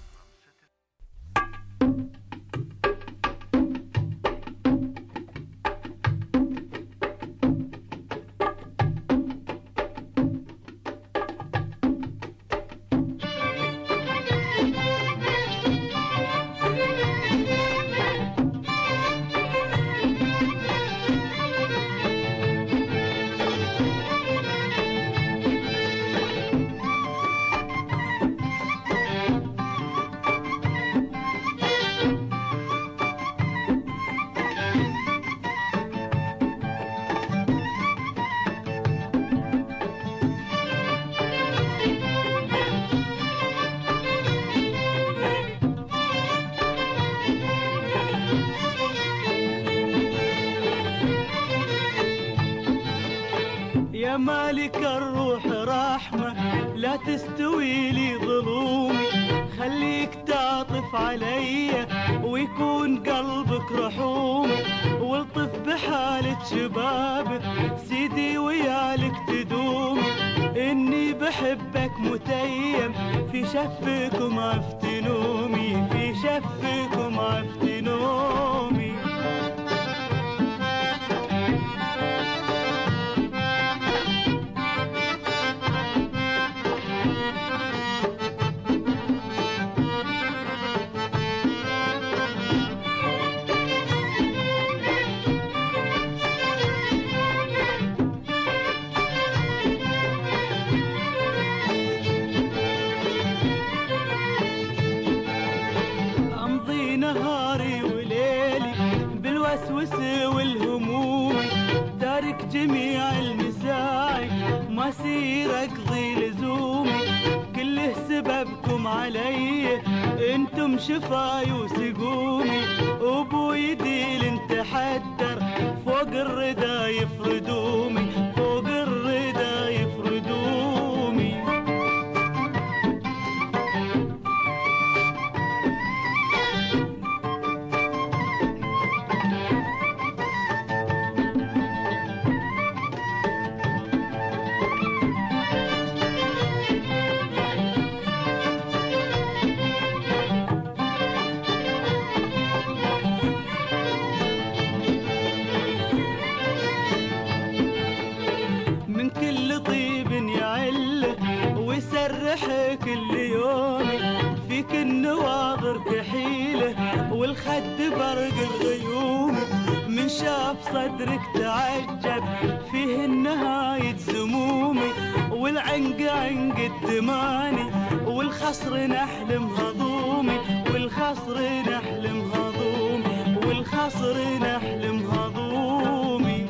يا مالك الروح رحمة لا تستوي لي ظلومي، خليك تعطف علي ويكون قلبك رحومي، والطف بحالة شبابك سيدي ويالك تدومي، إني بحبك متيم في شفك ومعفت نومي، في شفك ومعفت نومي. الوسوسة والهموم، تارك جميع المساعي ما سير اقضي لزومي، كله سببكم علي انتم شفاي وسقومي، ابوي ديل انت حدر فوق الردى يفردومي، فوق الردى يفردومي. من كل طيب يعله ويسرح كل يوم، فيك النواظر كحيله والخد برق الغيوم، من شاف صدرك تعجب فيه النهاية زمومي، والعنق عنق الدماني والخصر نحلم هضومي، والخصر نحلم هضومي، والخصر نحلم هضومي.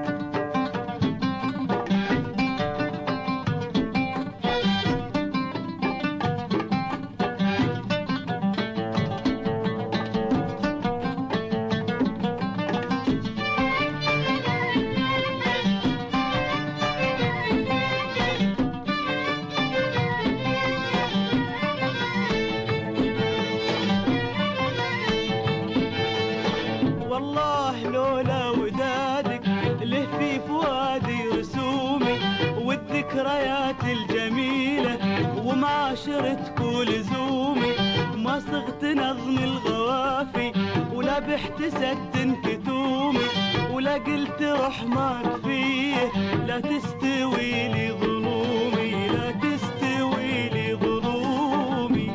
والله لولا ودادك له في فؤادي رسومي، والذكريات الجميلة ومعاشرتك ولزومي، ما صغت نظم الغوافي ولا بحت سد كتومي، ولا قلت رحمك فيه لا تستوي لي ظلومي، لا تستوي لي ظلومي.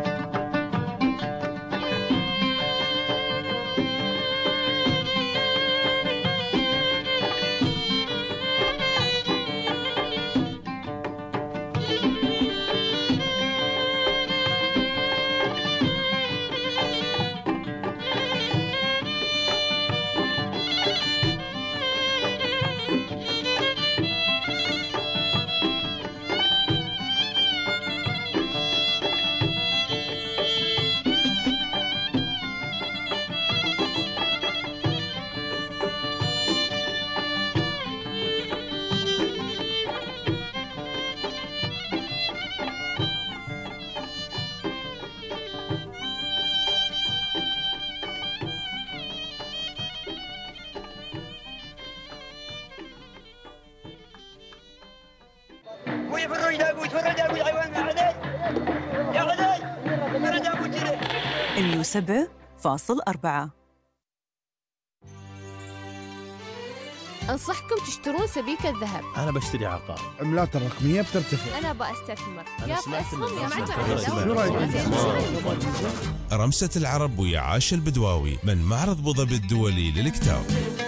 اللي 7.4. أنصحكم تشترون سبيكة ذهب. أنا بشتري عقار. عملات الرقمية بترتفع. أنا بأستثمر. يا أسهم يا رمسة العرب ويا عاشا البدواوي من معرض أبو ظبي الدولي للكتاب.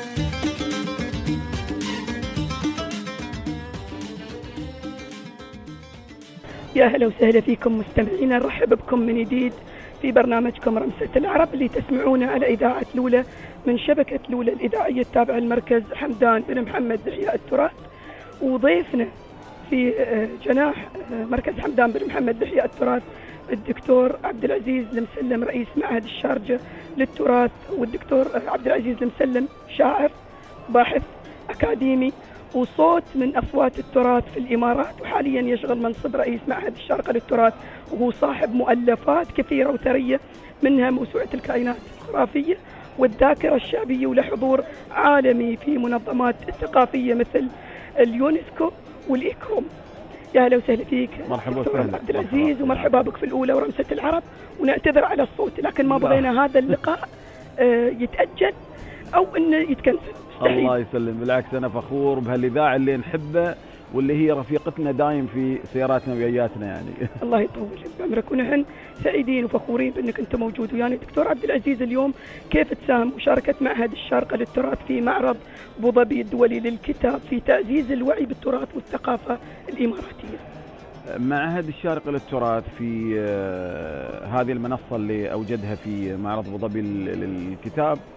يا هلا وسهلا فيكم مستمعينا، نرحب بكم من جديد في برنامجكم رمسة العرب اللي تسمعونه على إذاعة لولة من شبكة لولة الإذاعية التابعة للمركز حمدان بن محمد لإحياء التراث. وضيفنا في جناح مركز حمدان بن محمد لإحياء التراث الدكتور عبد العزيز المسلم رئيس معهد الشارجة للتراث، والدكتور عبد العزيز المسلم شاعر باحث أكاديمي وصوت من أصوات التراث في الإمارات، وحاليا يشغل منصب رئيس معهد الشارقة للتراث، وهو صاحب مؤلفات كثيرة وثرية منها موسوعة الكائنات الخرافية والذاكرة الشعبية، وله حضور عالمي في منظمات ثقافية مثل اليونسكو والإيكروم. يا هلا وسهلا فيك مرحبا دكتور عبد العزيز، ومرحبا بك في الأولى ورمسة العرب، ونعتذر على الصوت لكن ما بغينا هذا اللقاء يتأجل أو إنه يتكنسل. الله يسلم، بالعكس أنا فخور بهالإذاعة اللي نحبه واللي هي رفيقتنا دايم في سياراتنا وياياتنا يعني. الله يطول بعمرك، ونحن سعيدين وفخورين بأنك أنت موجود ويانا. دكتور عبد العزيز، اليوم كيف تساهم مشاركة معهد الشارقة للتراث في معرض أبو ظبي الدولي للكتاب في تعزيز الوعي بالتراث والثقافة الإماراتية؟ معهد الشارقة للتراث في هذه المنصة اللي أوجدها في معرض أبو ظبي للكتاب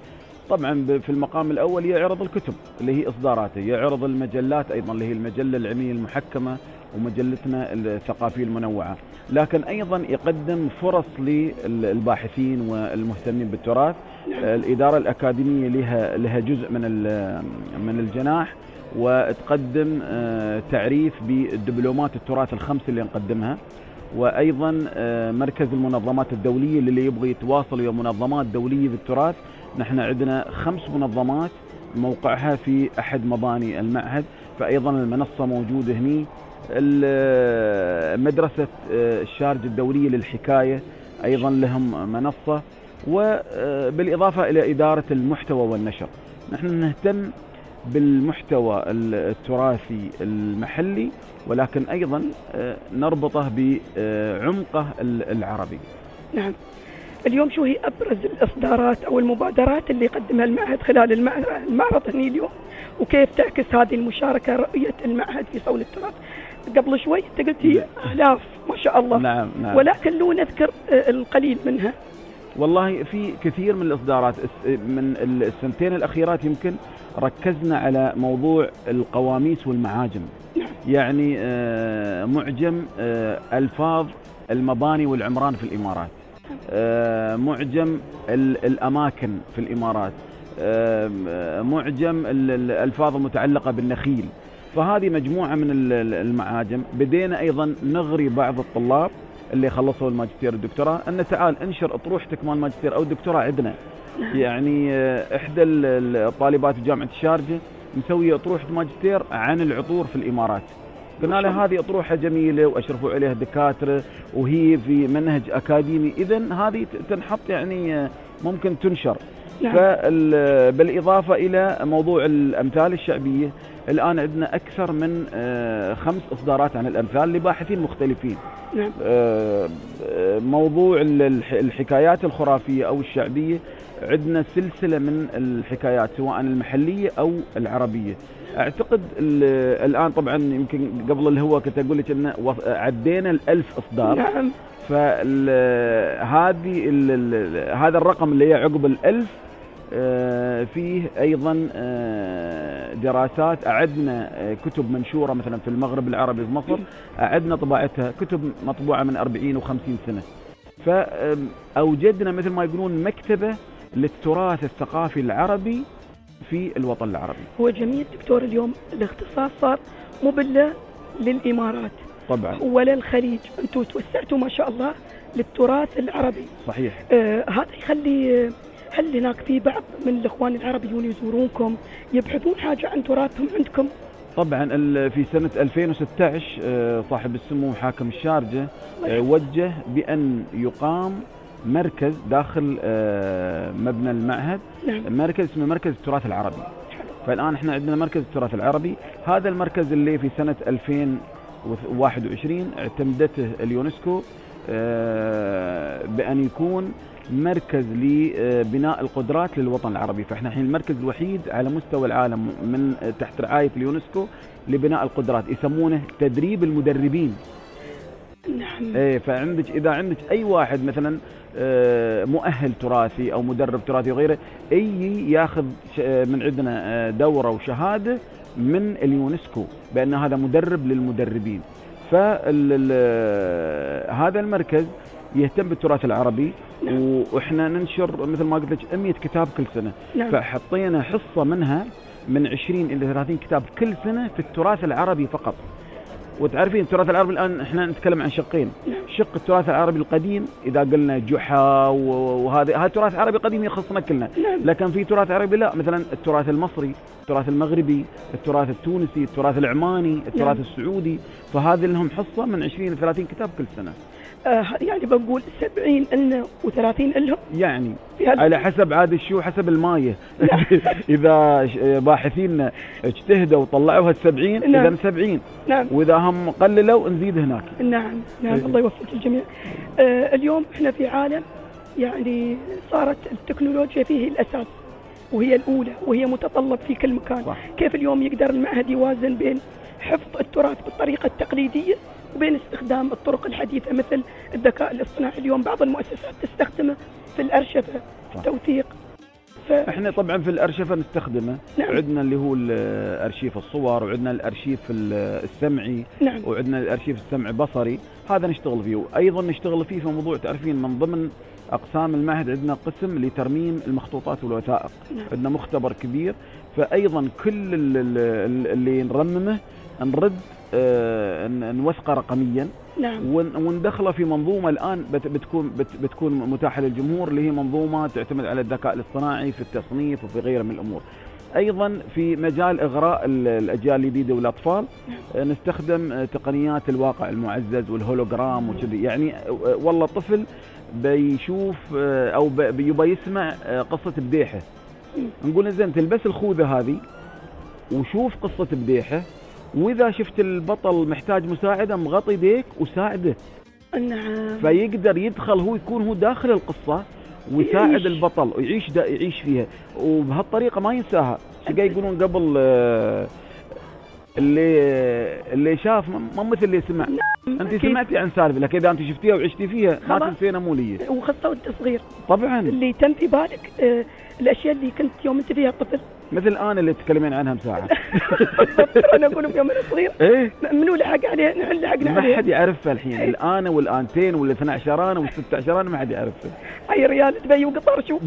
طبعا في المقام الأول يعرض الكتب اللي هي إصداراته، يعرض المجلات أيضا اللي هي المجلة العلمية المحكمة ومجلتنا الثقافية المنوعة، لكن أيضا يقدم فرص للباحثين والمهتمين بالتراث. الإدارة الأكاديمية لها جزء من الجناح، وتقدم تعريف بالدبلومات التراث الخمس اللي نقدمها، وأيضا مركز المنظمات الدولية اللي يبغى يتواصل ويا منظمات دولية بالتراث. نحن عندنا 5 منظمات موقعها في أحد مباني المعهد، فأيضا المنصة موجودة هني. مدرسة الشارجة الدولية للحكاية أيضا لهم منصة، وبالإضافة إلى إدارة المحتوى والنشر. نحن نهتم بالمحتوى التراثي المحلي، ولكن أيضا نربطه بعمقه العربي. نعم. اليوم شو هي أبرز الإصدارات أو المبادرات اللي قدمها المعهد خلال المعرض هني اليوم، وكيف تعكس هذه المشاركة رؤية المعهد في صون التراث؟ قبل شوي أنت قلتي آلاف ما شاء الله. نعم. ولكن لو نذكر القليل منها. والله في كثير من الإصدارات من السنتين الأخيرات يمكن ركزنا على موضوع القواميس والمعاجم. يعني معجم ألفاظ المباني والعمران في الإمارات، معجم الأماكن في الإمارات، معجم الألفاظ المتعلقة بالنخيل. فهذه مجموعة من المعاجم. بدينا أيضا نغري بعض الطلاب اللي خلصوا الماجستير والدكتوراه أن تعال انشر أطروحتك مال الماجستير أو الدكتوراه عندنا. يعني إحدى الطالبات في جامعة الشارجة مسوية أطروحة ماجستير عن العطور في الإمارات. قلنا له هذه أطروحة جميلة وأشرفوا عليها الدكاترة وهي في منهج أكاديمي، إذن هذه تنحط يعني ممكن تنشر. بالإضافة إلى موضوع الأمثال الشعبية، الآن عندنا أكثر من 5 إصدارات عن الأمثال لباحثين مختلفين. موضوع الحكايات الخرافية أو الشعبية، عندنا سلسلة من الحكايات سواء المحلية أو العربية. أعتقد الآن طبعا يمكن قبل الهوا كنت أقول لك أن عدينا 1000 إصدار. نعم. هذا الرقم اللي عقب 1000 فيه أيضا دراسات. أعدنا كتب منشورة مثلا في المغرب العربي في مصر، أعدنا طباعتها، كتب مطبوعة من 40 و50 سنة. فأوجدنا مثل ما يقولون مكتبة للتراث الثقافي العربي في الوطن العربي. هو جميل دكتور، اليوم الاختصاص صار مو للإمارات طبعا ولا الخليج، أنتم توسعتوا ما شاء الله للتراث العربي. صحيح. هذا يخلي هل هناك في بعض من الإخوان العرب يجون يزورونكم يبحثون حاجة عن تراثهم عندكم؟ طبعا في سنة 2016 صاحب السمو حاكم الشارجة وجه بأن يقام مركز داخل مبنى المعهد. نعم. مركز اسمه مركز التراث العربي. فالآن احنا عندنا مركز التراث العربي. هذا المركز اللي في سنة 2021 اعتمدته اليونسكو بأن يكون مركز لبناء القدرات للوطن العربي. فاحنا الحين المركز الوحيد على مستوى العالم من تحت رعاية اليونسكو لبناء القدرات، يسمونه تدريب المدربين. نعم. فعندك إذا عندك أي واحد مثلا مؤهل تراثي أو مدرب تراثي وغيره، ياخذ من عندنا دورة وشهادة من اليونسكو بأن هذا مدرب للمدربين. فهذا المركز يهتم بالتراث العربي. نعم. وإحنا ننشر مثل ما قلت لك 100 كتاب كل سنة. نعم. فحطينا حصة منها من 20 إلى 30 كتاب كل سنة في التراث العربي فقط. وتعرفين التراث العربي الآن احنا نتكلم عن شقين. شق التراث العربي القديم إذا قلنا جحا وهذا تراث عربي قديم يخصنا كلنا. لكن في تراث عربي لا، مثلا التراث المصري، التراث المغربي، التراث التونسي، التراث العماني، التراث السعودي. فهذه لهم حصة من 20 إلى 30 كتاب كل سنة. يعني بنقول 70 لنا و30 لهم، يعني على حسب عاد الشو حسب المايه. إذا باحثين اجتهدوا وطلعوها 70 إذا 70. نعم. وإذا هم قللوا نزيد هناك. نعم. الله يوفق الجميع. اليوم احنا في عالم يعني صارت التكنولوجيا فيه الأساس وهي الأولى وهي متطلب في كل مكان. صح. كيف اليوم يقدر المعهد يوازن بين حفظ التراث بالطريقة التقليدية وبين استخدام الطرق الحديثة مثل الذكاء الاصطناعي؟ اليوم بعض المؤسسات تستخدمه في الأرشفة، في التوثيق. احنا طبعا في الارشفه نستخدمه. نعم. عندنا اللي هو الارشيف الصور، وعندنا الارشيف السمعي. نعم. وعندنا الارشيف السمعي بصري، هذا نشتغل فيه. وايضا نشتغل فيه في موضوع، تعرفين من ضمن اقسام المعهد عندنا قسم لترميم المخطوطات والوثائق. نعم. عندنا مختبر كبير، فايضا كل اللي نرممه نرد نوثقه رقميا. نعم. وندخله في منظومه الان بتكون متاحه للجمهور، اللي هي منظومه تعتمد على الذكاء الاصطناعي في التصنيف وفي غيره من الامور. ايضا في مجال اغراء الاجيال الجديده والاطفال نستخدم تقنيات الواقع المعزز والهولوجرام وكذي. يعني والله طفل بيشوف او بيبى يسمع قصه بديحه، نقول زين تلبس الخوذه هذه وشوف قصه بديحه، واذا شفت البطل محتاج مساعده مغطي يديك وساعده. نعم. فيقدر يدخل، هو يكون هو داخل القصه ويساعد البطل ويعيش فيها، وبهالطريقه ما ينساها. شقا يقولون قبل اللي شاف ما مثل اللي سمع. انت سمعتي عن سالفه، لكن اذا انت شفتيها وعشتيها فيها ما تنسينا موليه. وخاصه وانت صغير طبعا اللي تم في بالك الاشياء اللي كنت يوم انت فيها طفل، مثل الان اللي تتكلمين عنها مساعه. انا اقول في يوم انا صغير ايه منو لحق عليه، نحن لحقنا عليه، ما حد يعرفها الحين. الان والانتين وال12 وال16 ما حد يعرفها. هاي ريال تبي وقطار شو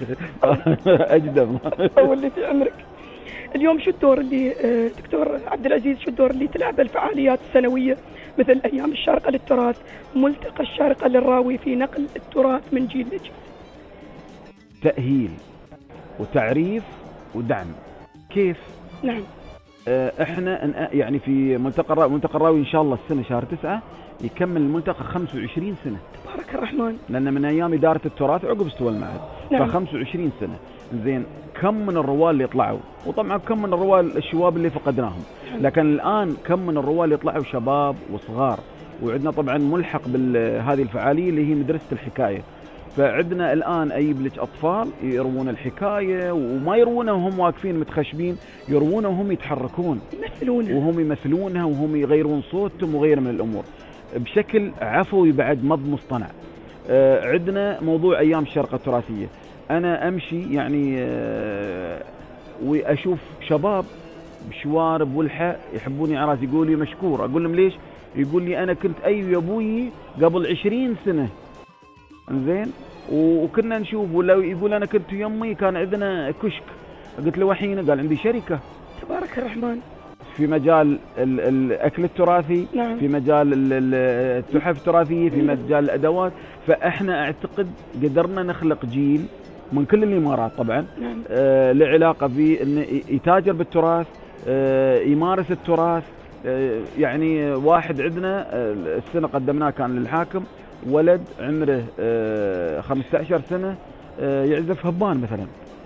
اجدم واللي في عمرك. اليوم شو الدور اللي دكتور عبد العزيز، شو الدور اللي تلعبه الفعاليات السنويه مثل ايام الشارقه للتراث، ملتقى الشارقه للراوي في نقل التراث من جيل لجيل؟ تأهيل وتعريف ودعم. كيف؟ نعم. احنا يعني في ملتقى الراوي ان شاء الله السنه شهر 9 يكمل الملتقى 25 سنه. تبارك الرحمن. لان من ايام اداره التراث عقب استوى المعهد. نعم. ف25 سنه. زين كم من الرواد اللي طلعوا، وطبعا كم من الرواد الشباب اللي فقدناهم، لكن الان كم من الرواد اللي طلعوا شباب وصغار. وعندنا طبعا ملحق بهذه الفعاليه اللي هي مدرسه الحكايه. فعندنا الان اجيب لك اطفال يروون الحكايه، وما يروونها وهم واقفين متخشبين، يروونها وهم يتحركون، وهم يمثلونها وهم يغيرون صوتهم وغيره من الامور بشكل عفوي بعد مض مصطنع. عندنا موضوع ايام الشارقه التراثيه. انا امشي يعني واشوف شباب بشوارب ولحه يحبوني عراس، يقول لي مشكور. اقول لهم ليش؟ يقول لي انا كنت يا ابوي قبل 20 سنه زين وكنا نشوف، ولا يقول انا كنت يمي كان عندنا كشك. قلت له وحين؟ قال عندي شركه. تبارك الرحمن. في مجال الاكل التراثي. نعم. في مجال التحف التراثيه، في مجال الادوات. فاحنا اعتقد قدرنا نخلق جيل من كل الامارات طبعا. نعم. له علاقه بانه يتاجر بالتراث، يمارس التراث. يعني واحد عندنا السنه قدمناه كان للحاكم، ولد عمره 15 سنه يعزف هبان مثلا.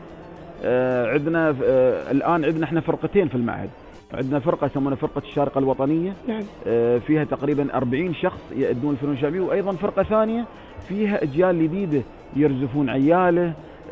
عندنا الان عندنا احنا فرقتين في المعهد. عندنا فرقه يسمونها فرقه الشارقه الوطنيه. نعم. فيها تقريبا 40 شخص يؤدون الفنون الشعبيه، وايضا فرقه ثانيه فيها اجيال جديده يرزفون عياله،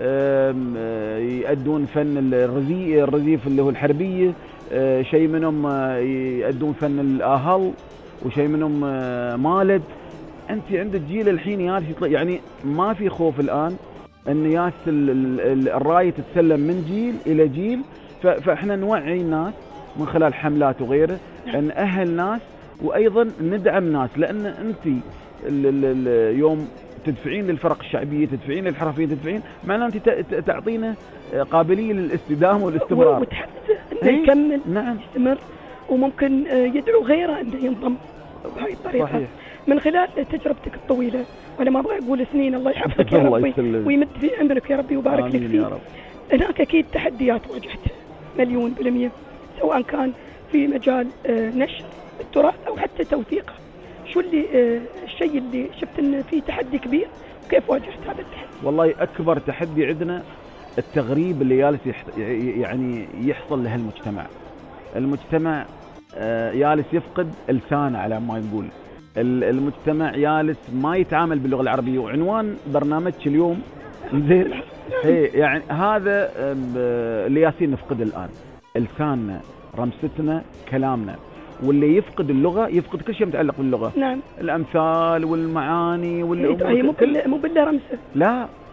يؤدون فن الرزيف اللي هو الحربيه، شيء منهم يؤدون فن الاهل، وشيء منهم مالد. انت عندك جيل الحين ياس يطلع، يعني ما في خوف الان ان ياس الرايه تتسلم من جيل الى جيل. فاحنا نوعي الناس من خلال حملات وغيره، نأهل ناس وايضا ندعم ناس. لان انت يوم تدفعين للفرق الشعبيه، تدفعين للحرفيين، تدفعين معناه انت تعطينا قابليه للاستدامه والاستمرار وتحفزه انه يكمل. نعم. يستمر، وممكن يدعو غيره انه ينضم بهاي الطريقه. صحيح. من خلال تجربتك الطويله، وانا ما ابغى اقول سنين، الله يحفظك يا ربي ويمد في عمرك يا ربي ويبارك لك فيه. هناك اكيد تحديات واجهتها 100%، سواء كان في مجال نشر التراث او حتى توثيقه. شو اللي الشيء اللي شفت انه في تحدي كبير، وكيف واجهت هذا التحدي؟ والله اكبر تحدي عندنا التغريب اللي جالس يعني يحصل له المجتمع. المجتمع جالس يفقد لسانه على ما يقول. المجتمع جالس ما يتعامل باللغه العربيه. وعنوان برنامجك اليوم زين يعني هذا اللي ياسين نفقده الان، لساننا، رمستنا، كلامنا. واللي يفقد اللغه يفقد كل شيء متعلق باللغه. نعم. الامثال والمعاني والامور. هي مو بالله رمسه. لا،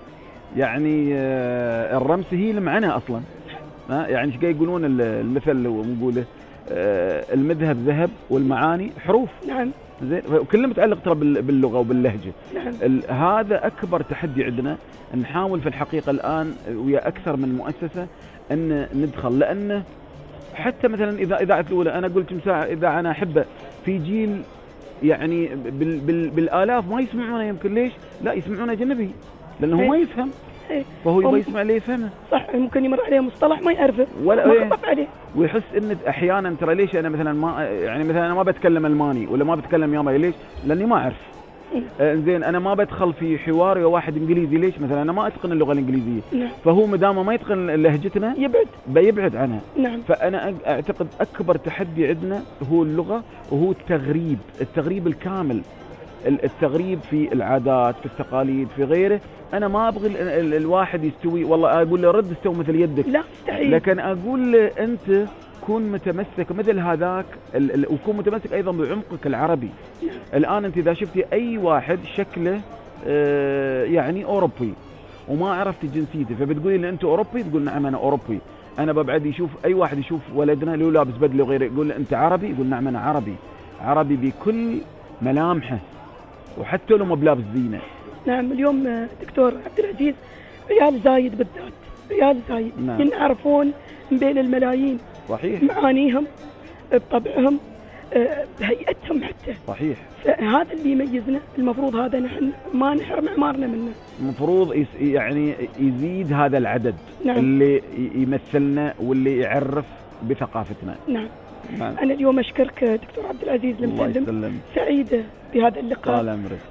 يعني الرمس هي المعنى أصلا. يعني ايش يقولون المثل اللي نقوله المذهب ذهب والمعاني حروف. نعم. زين، وكله متعلق ترى باللغة وباللهجة. نعم. هذا أكبر تحدي عندنا، نحاول في الحقيقة الآن ويا أكثر من مؤسسة أن ندخل، لأنه حتى مثلا إذا إذاعة الأولى أنا قلت مساعة إذا أنا أحبه في جيل يعني بالآلاف ما يسمعونه، يمكن ليش؟ لا يسمعونه أجنبي لأنه ما يفهم، فهو يبغى يسمع اللي يفهمه. صح، ممكن يمر عليه مصطلح ما يعرفه ولا ما خطف عليه، ويحس ان احيانا ترى ليش انا مثلا ما يعني مثلا انا ما بتكلم الماني ولا ما بتكلم ياباني، ليش؟ لاني ما اعرف. زين، انا ما بدخل في حوار ويا واحد انجليزي، ليش؟ مثلا انا ما اتقن اللغه الانجليزيه. نعم. فهو ما دام ما يتقن لهجتنا بيبعد عنها. نعم. فانا اعتقد اكبر تحدي عندنا هو اللغه، وهو التغريب الكامل، التغريب في العادات، في التقاليد، في غيره. انا ما ابغى الواحد يستوي، والله اقول له رد استوي مثل يدك، لا مستحيل. لكن اقول له انت كون متمسك مثل هذاك، وكون متمسك ايضا بعمقك العربي. الان انت اذا شفتي اي واحد شكله يعني اوروبي وما عرفت جنسيته، فبتقولي له انت اوروبي، تقول نعم انا اوروبي. انا ببعد يشوف اي واحد يشوف ولدنا لو لابس بدله وغيره، يقول له انت عربي، يقول نعم انا عربي بكل ملامحه وحتى لو ما بلابس زينه. نعم. اليوم دكتور عبد العزيز ريال زايد بالذات، ريال زايد. نعم. ينعرفون من بين الملايين. صحيح. معانيهم، بطبعهم، بهيئتهم حتى. صحيح. فهذا اللي يميزنا، المفروض هذا نحن ما نحرم اعمارنا منه. المفروض يعني يزيد هذا العدد. نعم. اللي يمثلنا واللي يعرف بثقافتنا. نعم. نعم. أنا اليوم أشكرك دكتور عبد العزيز المسلم، سعيدة بهذا اللقاء. طال عمرك.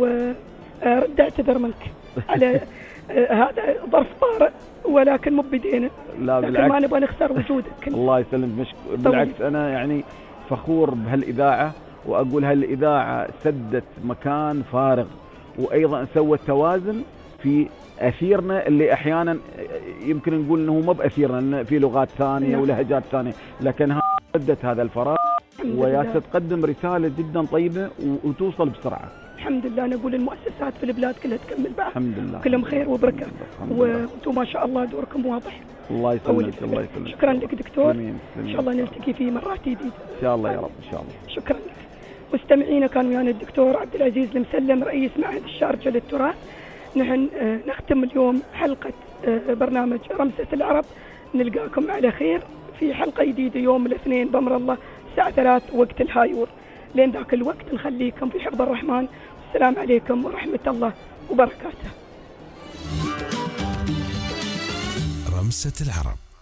ورد أعتذر منك على هذا ظرف طارئ، ولكن مو بدينا. لا لكن بالعكس، ما نبغى نخسر وجودك. الله يسلمك. بالعكس أنا يعني فخور بهالإذاعة، وأقول هالإذاعة سدت مكان فارغ، وأيضا سوت توازن في أثيرنا اللي أحيانا يمكن نقول أنه ما بأثيرنا، في لغات ثانية ولهجات ثانية، لكن سدت هذا الفراغ ويا تقدم رسالة جدا طيبة وتوصل بسرعة. الحمد لله. أنا أقول المؤسسات في البلاد كلها تكمل بعض. الحمد لله. كلهم خير وبركة، وأنتم ما شاء الله دوركم واضح. الله يسلمك. الله يسلمك. شكرا لك دكتور. إن شاء الله نلتقي في مرات جديدة إن شاء الله يا رب. إن شاء الله. شكرا لك. مستمعينا، كان ويانا الدكتور عبد العزيز المسلم، رئيس معهد الشارجة للتراث. نحن نختم اليوم حلقة برنامج رمسة العرب. نلقاكم على خير في حلقة جديدة يوم الاثنين بأمر الله الساعة 3 وقت الهايور. لين ذاك الوقت نخليكم في حفظ الرحمن. السلام عليكم ورحمة الله وبركاته. رمسة العرب.